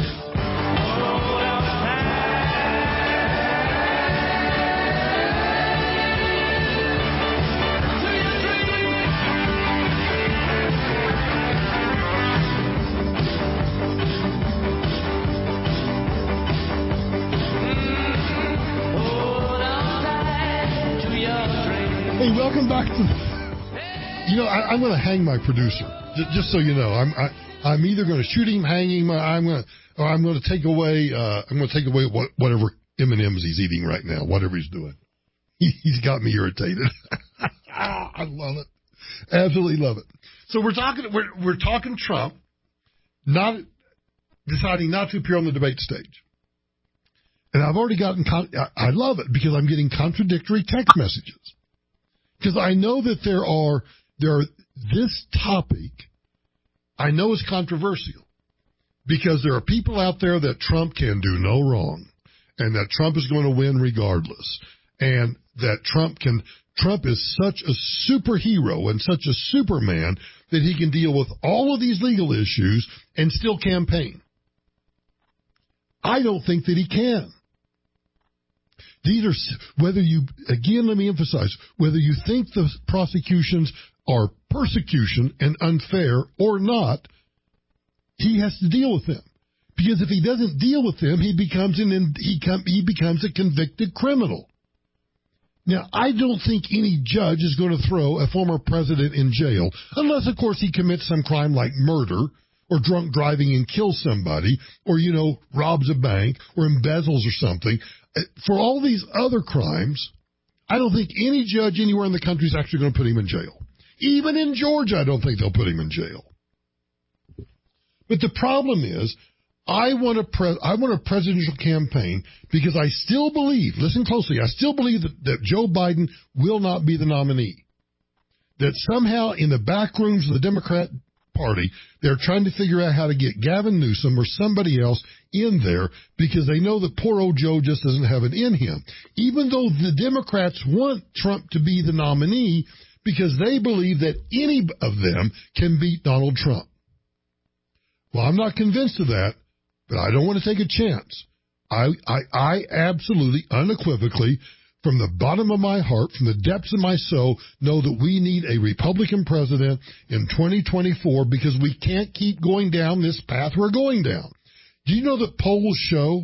Hey, welcome back to. You know, I, I'm going to hang my producer. Just, just so you know, I'm I, I'm either going to shoot him, hang him, I'm going to, or I'm going to take away. Uh, I'm going to take away what, whatever M and M's he's eating right now, whatever he's doing. He, he's got me irritated. I love it, absolutely love it. So we're talking. We're we're talking Trump, not deciding not to appear on the debate stage. And I've already gotten. Con- I, I love it because I'm getting contradictory text messages. Because I know that there are, there are, this topic, I know is controversial. Because there are people out there that Trump can do no wrong. And that Trump is going to win regardless. And that Trump can, Trump is such a superhero and such a superman that he can deal with all of these legal issues and still campaign. I don't think that he can. These are, whether you, again, let me emphasize, whether you think the prosecutions are persecution and unfair or not, he has to deal with them. Because if he doesn't deal with them, he becomes an, he, come, he becomes a convicted criminal. Now, I don't think any judge is going to throw a former president in jail, unless, of course, he commits some crime like murder, or drunk driving and kills somebody, or, you know, robs a bank, or embezzles or something. For all these other crimes, I don't think any judge anywhere in the country is actually going to put him in jail. Even in Georgia, I don't think they'll put him in jail. But the problem is, I want a pre- I want a presidential campaign because I still believe, listen closely, I still believe that, that Joe Biden will not be the nominee. That somehow in the back rooms of the Democrat Party, they're trying to figure out how to get Gavin Newsom or somebody else in there because they know that poor old Joe just doesn't have it in him. Even though the Democrats want Trump to be the nominee because they believe that any of them can beat Donald Trump. Well, I'm not convinced of that, but I don't want to take a chance. I, I, I absolutely, unequivocally, from the bottom of my heart, from the depths of my soul, know that we need a Republican president in twenty twenty-four because we can't keep going down this path we're going down. Do you know that polls show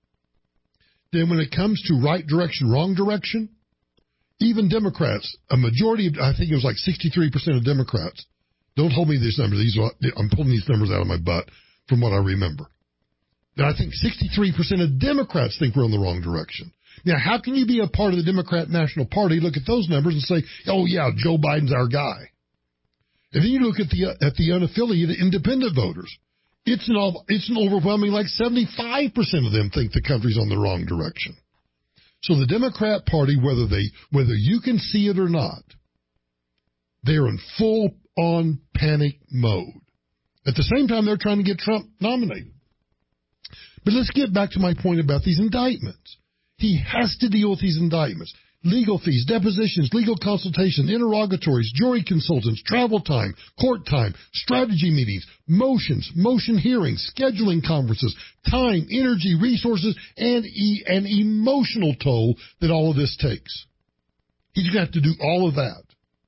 that when it comes to right direction, wrong direction, even Democrats, a majority of, I think it was like sixty-three percent of Democrats, don't hold me to these numbers, these are, I'm pulling these numbers out of my butt from what I remember. Now, I think sixty-three percent of Democrats think we're in the wrong direction. Now, how can you be a part of the Democrat National Party, look at those numbers and say, oh, yeah, Joe Biden's our guy? And then you look at the uh, at the unaffiliated independent voters. It's an, it's an overwhelming, like seventy-five percent of them think the country's on the wrong direction. So the Democrat Party, whether they whether you can see it or not, they're in full-on panic mode. At the same time, they're trying to get Trump nominated. But let's get back to my point about these indictments. He has to deal with these indictments. Legal fees, depositions, legal consultations, interrogatories, jury consultants, travel time, court time, strategy meetings, motions, motion hearings, scheduling conferences, time, energy, resources, and e- an emotional toll that all of this takes. He's going to have to do all of that.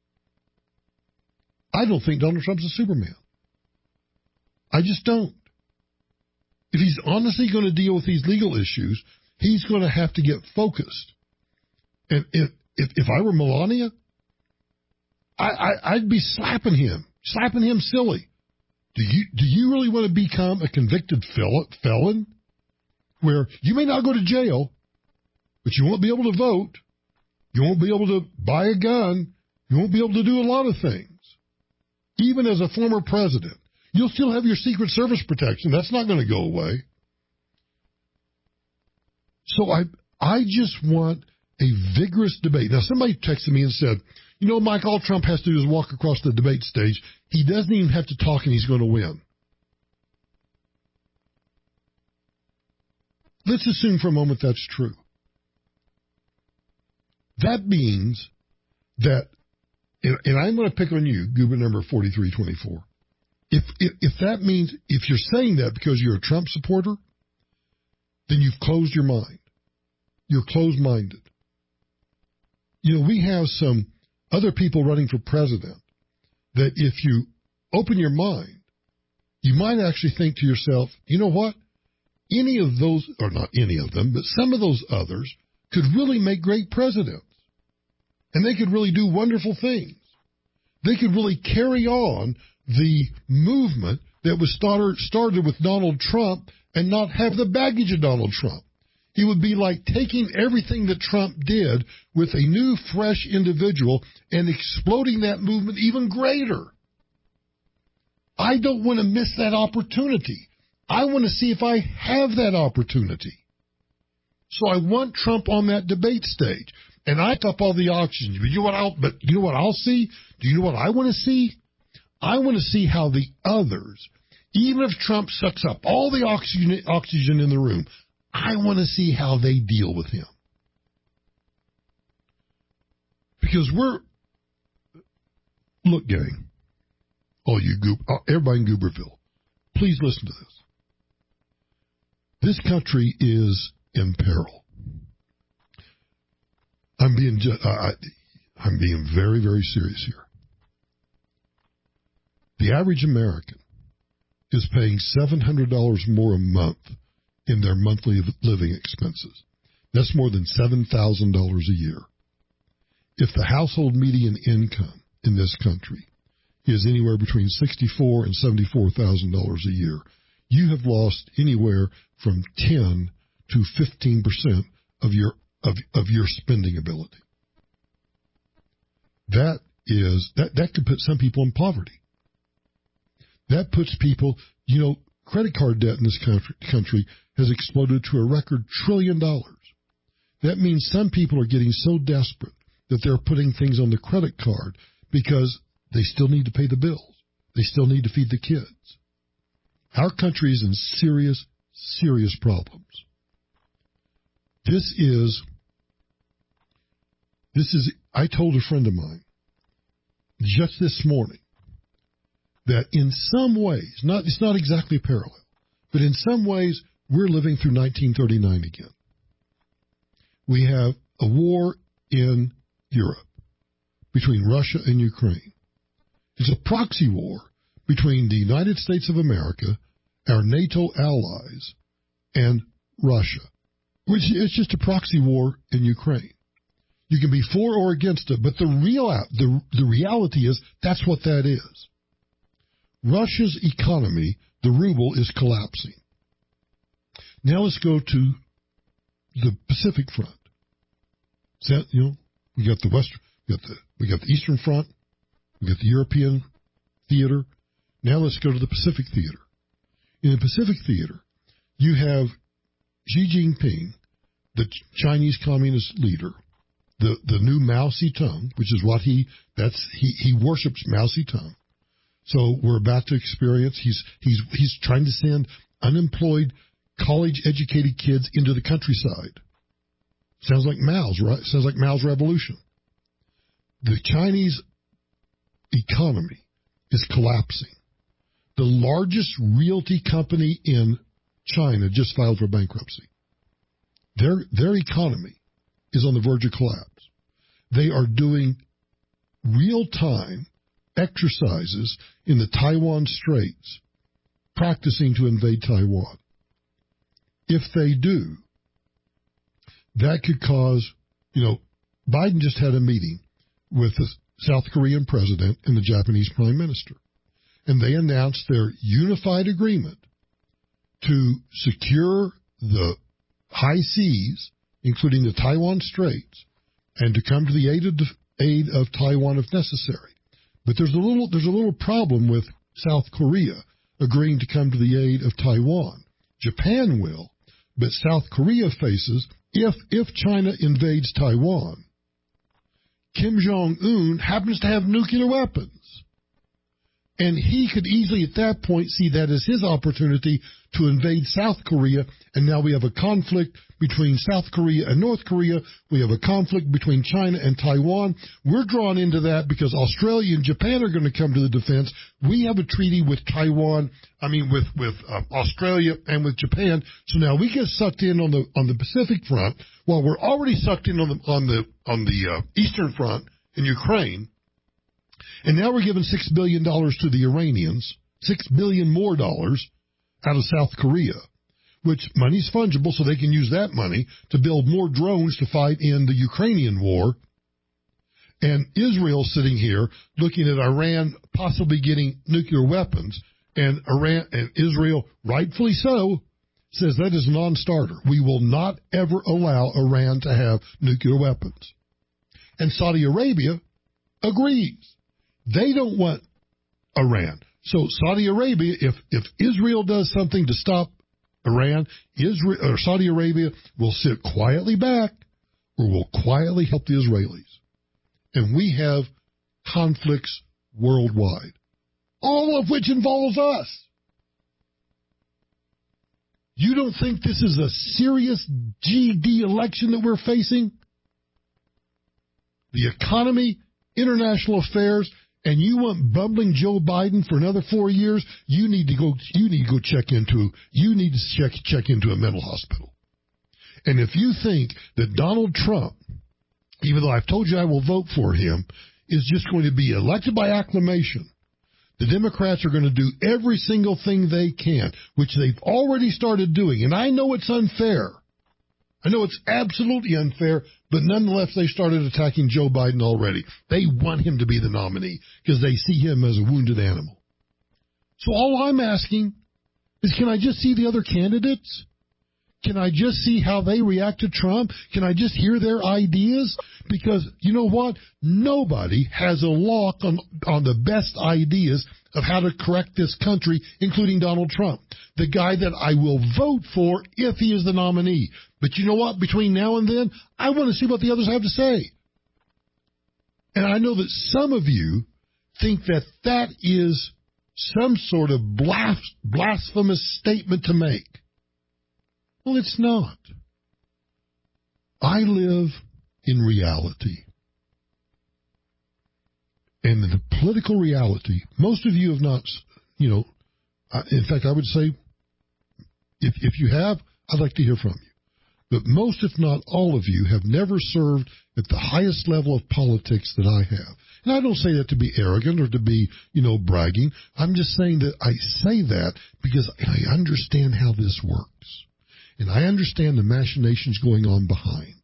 I don't think Donald Trump's a Superman. I just don't. If he's honestly going to deal with these legal issues, he's going to have to get focused. And if if, if I were Melania, I, I, I'd be slapping him, slapping him silly. Do you do you really want to become a convicted felon where you may not go to jail, but you won't be able to vote, you won't be able to buy a gun, you won't be able to do a lot of things. Even as a former president, you'll still have your Secret Service protection. That's not going to go away. So I I just want a vigorous debate. Now, somebody texted me and said, you know, Mike, all Trump has to do is walk across the debate stage. He doesn't even have to talk and he's going to win. Let's assume for a moment that's true. That means that, and, and I'm going to pick on you, Goober number forty-three twenty-four. If, if if that means, if you're saying that because you're a Trump supporter, then you've closed your mind. You're closed-minded. You know, we have some other people running for president that if you open your mind, you might actually think to yourself, you know what? Any of those, or not any of them, but some of those others could really make great presidents. And they could really do wonderful things. They could really carry on the movement that was started, started with Donald Trump and not have the baggage of Donald Trump. It would be like taking everything that Trump did with a new, fresh individual and exploding that movement even greater. I don't want to miss that opportunity. I want to see if I have that opportunity. So I want Trump on that debate stage. And I up all the oxygen. But you know what I'll, but you know what I'll see? Do you know what I want to see? I want to see how the others, even if Trump sucks up all the oxygen, oxygen in the room, I want to see how they deal with him. Because we're, look, gang, all you goob, everybody in Gooberville, please listen to this. This country is in peril. I'm being, uh, I'm being very, very serious here. The average American is paying seven hundred dollars more a month in their monthly living expenses. That's more than seven thousand dollars a year. If the household median income in this country is anywhere between sixty-four thousand dollars and seventy-four thousand dollars a year, you have lost anywhere from ten to fifteen percent of your of, of your spending ability. That is that, that could put some people in poverty. That puts people, you know, credit card debt in this country, country has exploded to a record trillion dollars. That means some people are getting so desperate that they're putting things on the credit card because they still need to pay the bills. They still need to feed the kids. Our country is in serious, serious problems. This is, this is, I told a friend of mine just this morning that in some ways, not it's not exactly parallel, but in some ways, we're living through nineteen thirty-nine again. We have a war in Europe between Russia and Ukraine. It's a proxy war between the United States of America, our NATO allies, and Russia, which is just a proxy war in Ukraine. You can be for or against it, but the real the, the reality is that's what that is. Russia's economy, the ruble, is collapsing. Now let's go to the Pacific Front. That, you know, we got the Western, we got the we got the Eastern Front, we got the European theater. Now let's go to the Pacific theater. In the Pacific theater, you have Xi Jinping, the Chinese Communist leader, the the new Mao Zedong, which is what he that's he he worships Mao Zedong. So we're about to experience. He's he's he's trying to send unemployed, college-educated kids into the countryside. Sounds like Mao's, right? Sounds like Mao's revolution. The Chinese economy is collapsing. The largest realty company in China just filed for bankruptcy. Their their economy is on the verge of collapse. They are doing real-time exercises in the Taiwan Straits, practicing to invade Taiwan. If they do, that could cause, you know, Biden just had a meeting with the South Korean president and the Japanese prime minister, and they announced their unified agreement to secure the high seas, including the Taiwan Straits, and to come to the aid of, aid of Taiwan if necessary. But there's a little there's a little problem with South Korea agreeing to come to the aid of Taiwan. Japan will, but South Korea faces, if if China invades Taiwan, Kim Jong-un happens to have nuclear weapons. And he could easily at that point see that as his opportunity to invade South Korea. And now we have a conflict between South Korea and North Korea. We have a conflict between China and Taiwan. We're drawn into that because Australia and Japan are going to come to the defense. We have a treaty with Taiwan, I mean with, with uh, Australia and with Japan. So now we get sucked in on the on the Pacific front while we're already sucked in on the on the on the uh, Eastern front in Ukraine. And now we're giving six billion dollars to the Iranians, six billion dollars more dollars out of South Korea, which money's fungible, so they can use that money to build more drones to fight in the Ukrainian war. And Israel sitting here looking at Iran possibly getting nuclear weapons, and Iran and Israel, rightfully so, says that is a non-starter. We will not ever allow Iran to have nuclear weapons. And Saudi Arabia agrees. They don't want Iran. So Saudi Arabia, if, if Israel does something to stop Iran, Israel or Saudi Arabia will sit quietly back or will quietly help the Israelis. And we have conflicts worldwide, all of which involves us. You don't think this is a serious G D election that we're facing? The economy, international affairs, and you want bumbling Joe Biden for another four years, you need to go you need to go check into you need to check check into a mental hospital. And if you think that Donald Trump, even though I've told you I will vote for him, is just going to be elected by acclamation, the Democrats are going to do every single thing they can, which they've already started doing. And I know it's unfair. I know it's absolutely unfair, but nonetheless, they started attacking Joe Biden already. They want him to be the nominee because they see him as a wounded animal. So all I'm asking is, can I just see the other candidates? Can I just see how they react to Trump? Can I just hear their ideas? Because you know what? Nobody has a lock on, on the best ideas of how to correct this country, including Donald Trump, the guy that I will vote for if he is the nominee. But you know what? Between now and then, I want to see what the others have to say. And I know that some of you think that that is some sort of blas- blasphemous statement to make. Well, it's not. I live in reality. And the political reality, most of you have not, you know, in fact, I would say, if if you have, I'd like to hear from you. But most, if not all of you, have never served at the highest level of politics that I have. And I don't say that to be arrogant or to be, you know, bragging. I'm just saying that I say that because I understand how this works. And I understand the machinations going on behind.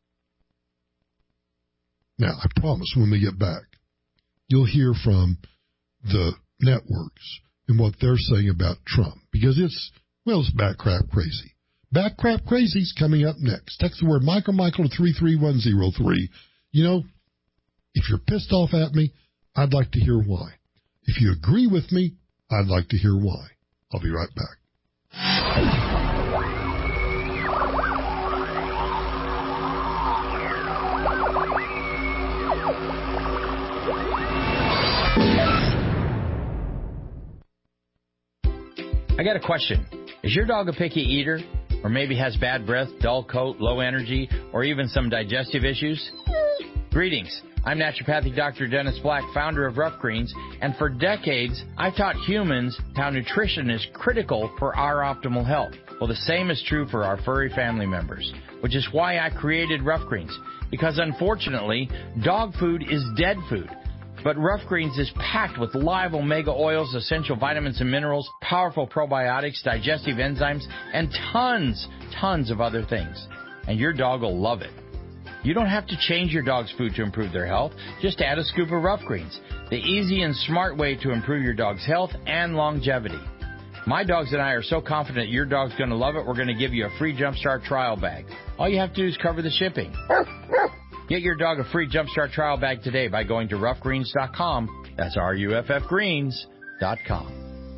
Now, I promise when we get back, you'll hear from the networks and what they're saying about Trump. Because it's, well, it's bat crap crazy. Bat crap crazy's coming up next. Text the word Michael Michael to three three one zero three. You know, if you're pissed off at me, I'd like to hear why. If you agree with me, I'd like to hear why. I'll be right back. I got a question. Is your dog a picky eater? Or maybe has bad breath, dull coat, low energy, or even some digestive issues? Greetings. I'm naturopathic Doctor Dennis Black, founder of Rough Greens, and for decades, I've taught humans how nutrition is critical for our optimal health. Well, the same is true for our furry family members, which is why I created Rough Greens, because unfortunately, dog food is dead food. But Rough Greens is packed with live omega oils, essential vitamins and minerals, powerful probiotics, digestive enzymes, and tons, tons of other things. And your dog will love it. You don't have to change your dog's food to improve their health. Just add a scoop of Rough Greens, the easy and smart way to improve your dog's health and longevity. My dogs and I are so confident your dog's going to love it, we're going to give you a free Jumpstart trial bag. All you have to do is cover the shipping. Get your dog a free Jumpstart trial bag today by going to rough greens dot com. That's R U F F greens dot com.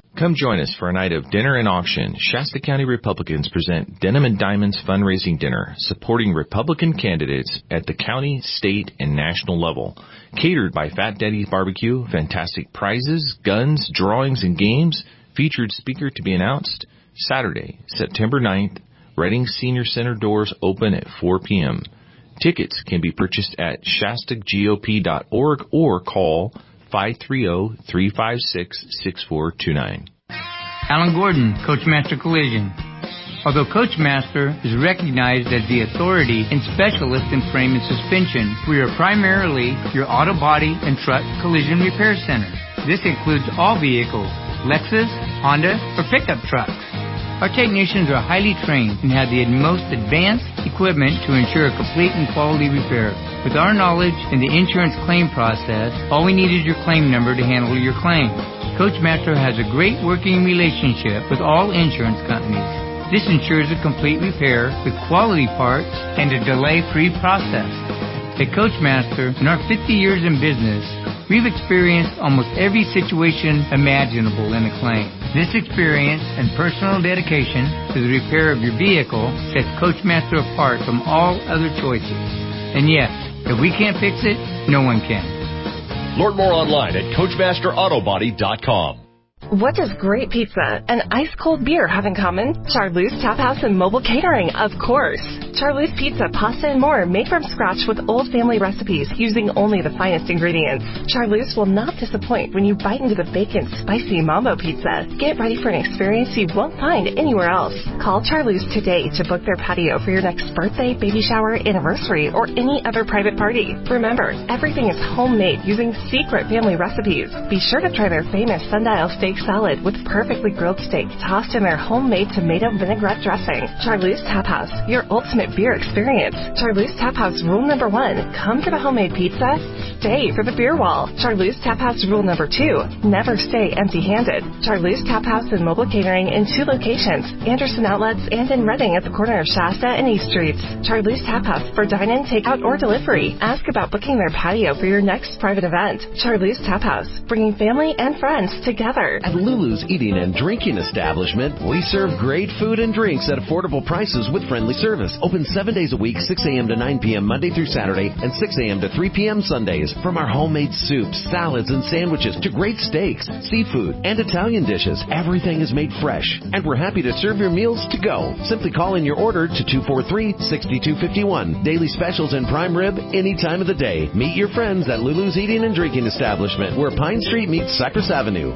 Come join us for a night of dinner and auction. Shasta County Republicans present Denim and Diamonds Fundraising Dinner, supporting Republican candidates at the county, state, and national level. Catered by Fat Daddy's Barbecue, fantastic prizes, guns, drawings, and games. Featured speaker to be announced Saturday, September ninth. Reading Senior Center doors open at four p.m. Tickets can be purchased at shasta G O P dot org or call five three zero, three five six, six four two nine. Alan Gordon, Coachmaster Collision. Although Coachmaster is recognized as the authority and specialist in frame and suspension, we are primarily your auto body and truck collision repair center. This includes all vehicles, Lexus, Honda, or pickup trucks. Our technicians are highly trained and have the most advanced equipment to ensure a complete and quality repair. With our knowledge in the insurance claim process, all we need is your claim number to handle your claim. Coachmaster has a great working relationship with all insurance companies. This ensures a complete repair with quality parts and a delay-free process. At Coachmaster, in our fifty years in business, we've experienced almost every situation imaginable in a claim. This experience and personal dedication to the repair of your vehicle sets Coachmaster apart from all other choices. And yes, if we can't fix it, no one can. Learn more online at coachmaster auto body dot com. What does great pizza and ice-cold beer have in common? Charlie's Tap House and Mobile Catering, of course. Charlie's Pizza, pasta, and more made from scratch with old family recipes using only the finest ingredients. Charlie's will not disappoint when you bite into the bacon spicy mambo pizza. Get ready for an experience you won't find anywhere else. Call Charlie's today to book their patio for your next birthday, baby shower, anniversary, or any other private party. Remember, everything is homemade using secret family recipes. Be sure to try their famous sundial steak salad with perfectly grilled steak tossed in their homemade tomato vinaigrette dressing. Charlie's Tap House, your ultimate beer experience. Charlie's Tap House rule number one, come for the homemade pizza, stay for the beer wall. Charlie's Tap House rule number two, never stay empty-handed. Charlie's Tap House and Mobile Catering in two locations, Anderson Outlets and in Reading at the corner of Shasta and East Streets. Charlie's Tap House for dine-in, takeout, or delivery. Ask about booking their patio for your next private event. Charlie's Tap House, bringing family and friends together. At Lulu's Eating and Drinking Establishment, we serve great food and drinks at affordable prices with friendly service. Open seven days a week, six a.m. to nine p.m. Monday through Saturday, and six a.m. to three p.m. Sundays. From our homemade soups, salads, and sandwiches to great steaks, seafood, and Italian dishes, everything is made fresh. And we're happy to serve your meals to go. Simply call in your order to two four three, six two five one. Daily specials and prime rib any time of the day. Meet your friends at Lulu's Eating and Drinking Establishment, where Pine Street meets Cypress Avenue.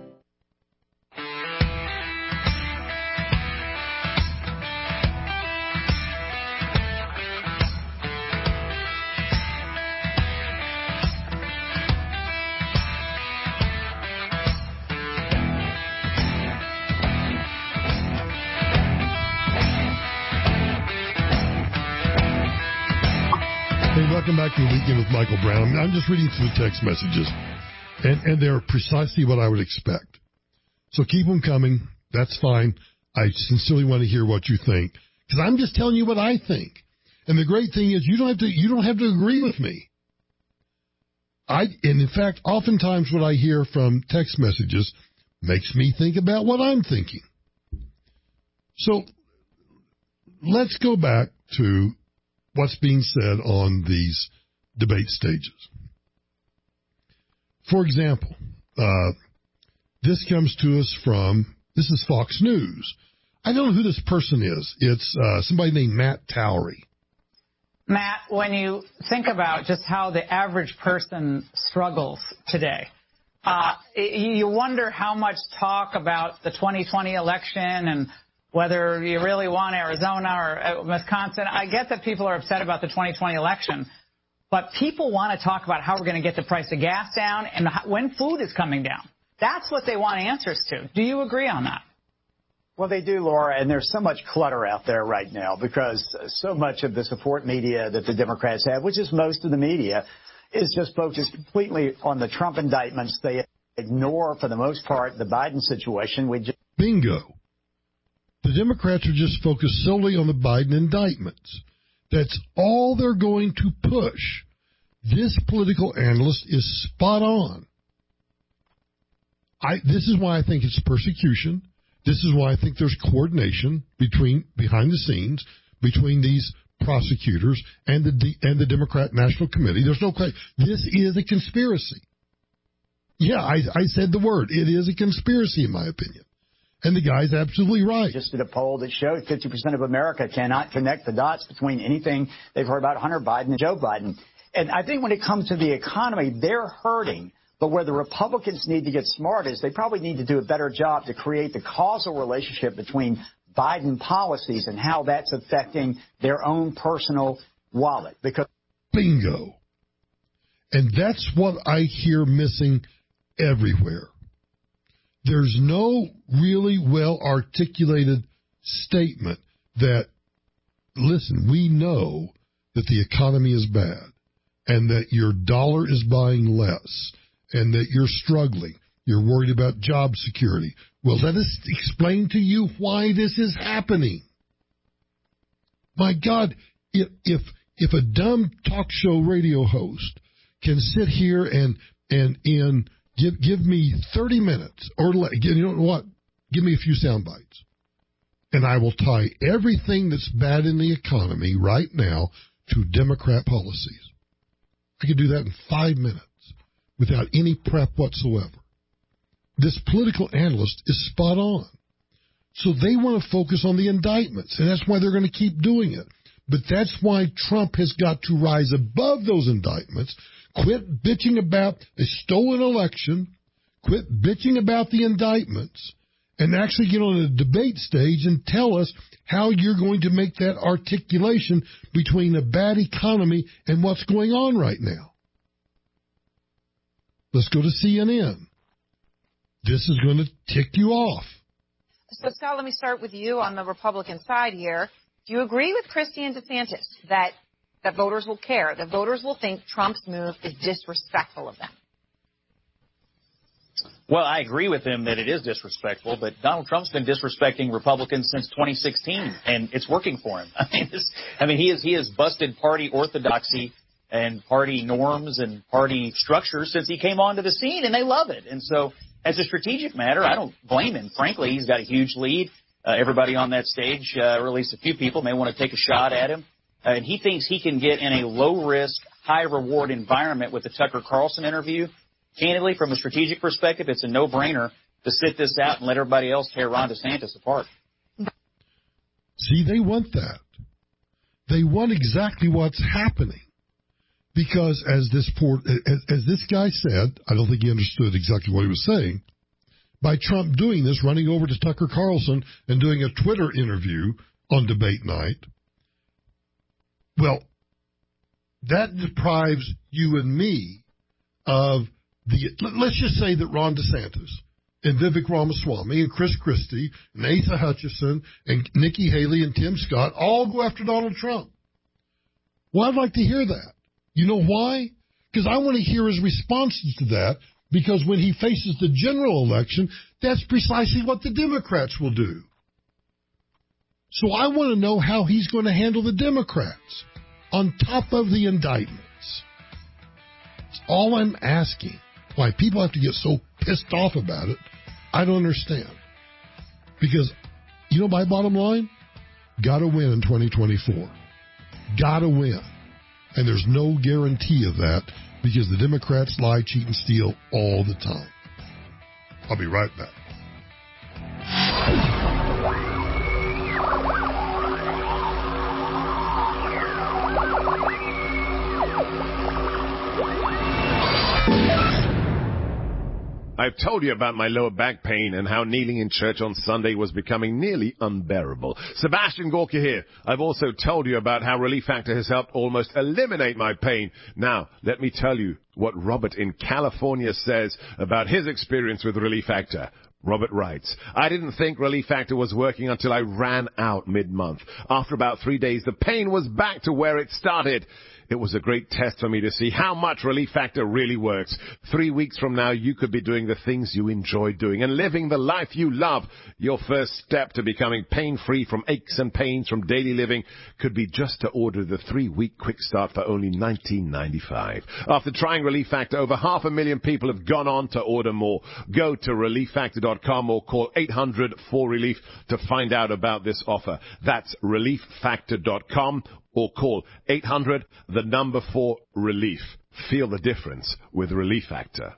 Welcome back to the Weekend with Michael Brown. I mean, I'm just reading through the text messages, and, and they're precisely what I would expect. So keep them coming. That's fine. I sincerely want to hear what you think, because I'm just telling you what I think. And the great thing is, you don't have to. You don't have to agree with me. I, and in fact, oftentimes what I hear from text messages makes me think about what I'm thinking. So let's go back to what's being said on these debate stages. For example, uh, this comes to us from, this is Fox News. I don't know who this person is. It's uh, somebody named Matt Towery. Matt, when you think about just how the average person struggles today, uh, you wonder how much talk about the twenty twenty election and whether you really want Arizona or Wisconsin. I get that people are upset about the twenty twenty election, but people want to talk about how we're going to get the price of gas down and when food is coming down. That's what they want answers to. Do you agree on that? Well, they do, Laura, and there's so much clutter out there right now because so much of the support media that the Democrats have, which is most of the media, is just focused completely on the Trump indictments. They ignore, for the most part, the Biden situation. We just Bingo. The Democrats are just focused solely on the Biden indictments. That's all they're going to push. This political analyst is spot on. I, this is why I think it's persecution. This is why I think there's coordination between behind the scenes between these prosecutors and the and the Democrat National Committee. There's no question. This is a conspiracy. Yeah, I, I said the word. It is a conspiracy, in my opinion. And the guy's absolutely right. Just did a poll that showed fifty percent of America cannot connect the dots between anything they've heard about Hunter Biden and Joe Biden. And I think when it comes to the economy, they're hurting. But where the Republicans need to get smart is they probably need to do a better job to create the causal relationship between Biden policies and how that's affecting their own personal wallet. Because bingo. And that's what I hear missing everywhere. There's no really well articulated statement that, listen, we know that the economy is bad and that your dollar is buying less and that you're struggling. You're worried about job security. Well, let us explain to you why this is happening. My God, if if if a dumb talk show radio host can sit here and and and give give me thirty minutes or you know what, give me a few sound bites, and I will tie everything that's bad in the economy right now to Democrat policies. I could do that in five minutes without any prep whatsoever. This political analyst is spot on. So they want to focus on the indictments, and that's why they're going to keep doing it. But that's why Trump has got to rise above those indictments, quit bitching about a stolen election, quit bitching about the indictments, and actually get on a debate stage and tell us how you're going to make that articulation between a bad economy and what's going on right now. Let's go to C N N. This is going to tick you off. So, Scott, let me start with you on the Republican side here. Do you agree with Christie and DeSantis that, that voters will care, that voters will think Trump's move is disrespectful of them? Well, I agree with him that it is disrespectful, but Donald Trump's been disrespecting Republicans since twenty sixteen, and it's working for him. I mean, this, I mean he, is, he has busted party orthodoxy and party norms and party structures since he came onto the scene, and they love it. And so as a strategic matter, I don't blame him. Frankly, he's got a huge lead. Uh, everybody on that stage, uh, or at least a few people, may want to take a shot at him. Uh, and he thinks he can get in a low-risk, high-reward environment with the Tucker Carlson interview. Candidly, from a strategic perspective, it's a no-brainer to sit this out and let everybody else tear Ron DeSantis apart. See, they want that. They want exactly what's happening. Because as this poor, as, as this guy said, I don't think he understood exactly what he was saying. By Trump doing this, running over to Tucker Carlson and doing a Twitter interview on debate night, well, that deprives you and me of the. Let's just say that Ron DeSantis and Vivek Ramaswamy and Chris Christie and Asa Hutchinson and Nikki Haley and Tim Scott all go after Donald Trump. Well, I'd like to hear that. You know why? Because I want to hear his responses to that, because when he faces the general election, that's precisely what the Democrats will do. So I want to know how he's going to handle the Democrats on top of the indictments. That's all I'm asking. Why people have to get so pissed off about it, I don't understand. Because, you know, my bottom line, gotta win in twenty twenty-four. Gotta win. And there's no guarantee of that because the Democrats lie, cheat, and steal all the time. I'll be right back. I've told you about my lower back pain and how kneeling in church on Sunday was becoming nearly unbearable. Sebastian Gorka here. I've also told you about how Relief Factor has helped almost eliminate my pain. Now, let me tell you what Robert in California says about his experience with Relief Factor. Robert writes, I didn't think Relief Factor was working until I ran out mid-month. After about three days, the pain was back to where it started. It was a great test for me to see how much Relief Factor really works. Three weeks from now, you could be doing the things you enjoy doing and living the life you love. Your first step to becoming pain-free from aches and pains from daily living could be just to order the three-week quick start for only nineteen ninety-five. After trying Relief Factor, over half a million people have gone on to order more. Go to relief factor dot com or call eight hundred four relief to find out about this offer. That's relief factor dot com or call eight hundred, the number four, relief. Feel the difference with Relief Factor.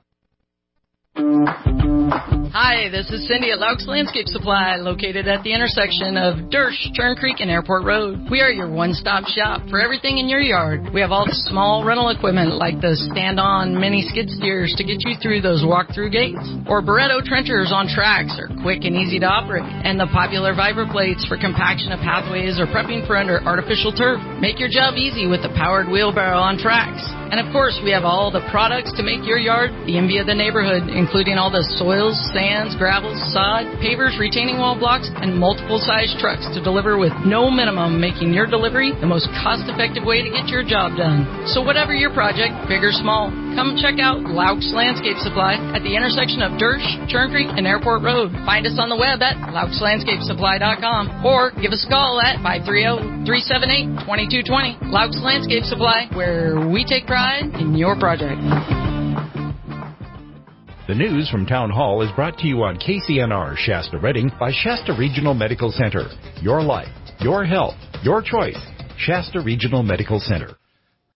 Hi, this is Cindy at Laux Landscape Supply, located at the intersection of Dersh, Churn Creek, and Airport Road. We are your one-stop shop for everything in your yard. We have all the small rental equipment like the stand-on mini skid steers to get you through those walk-through gates, or Barretto trenchers on tracks are quick and easy to operate, and the popular Viper plates for compaction of pathways or prepping for under artificial turf. Make your job easy with the powered wheelbarrow on tracks. And of course, we have all the products to make your yard the envy of the neighborhood, including all the soils, sands, gravels, sod, pavers, retaining wall blocks, and multiple size trucks to deliver with no minimum, making your delivery the most cost-effective way to get your job done. So whatever your project, big or small, come check out Laux Landscape Supply at the intersection of Dersh, Churn Creek, and Airport Road. Find us on the web at laux landscape supply dot com or give us a call at five three zero, three seven eight, two two two zero. Laux Landscape Supply, where we take pride in your project. The news from Town Hall is brought to you on K C N R Shasta Redding by Shasta Regional Medical Center. Your life, your health, your choice. Shasta Regional Medical Center.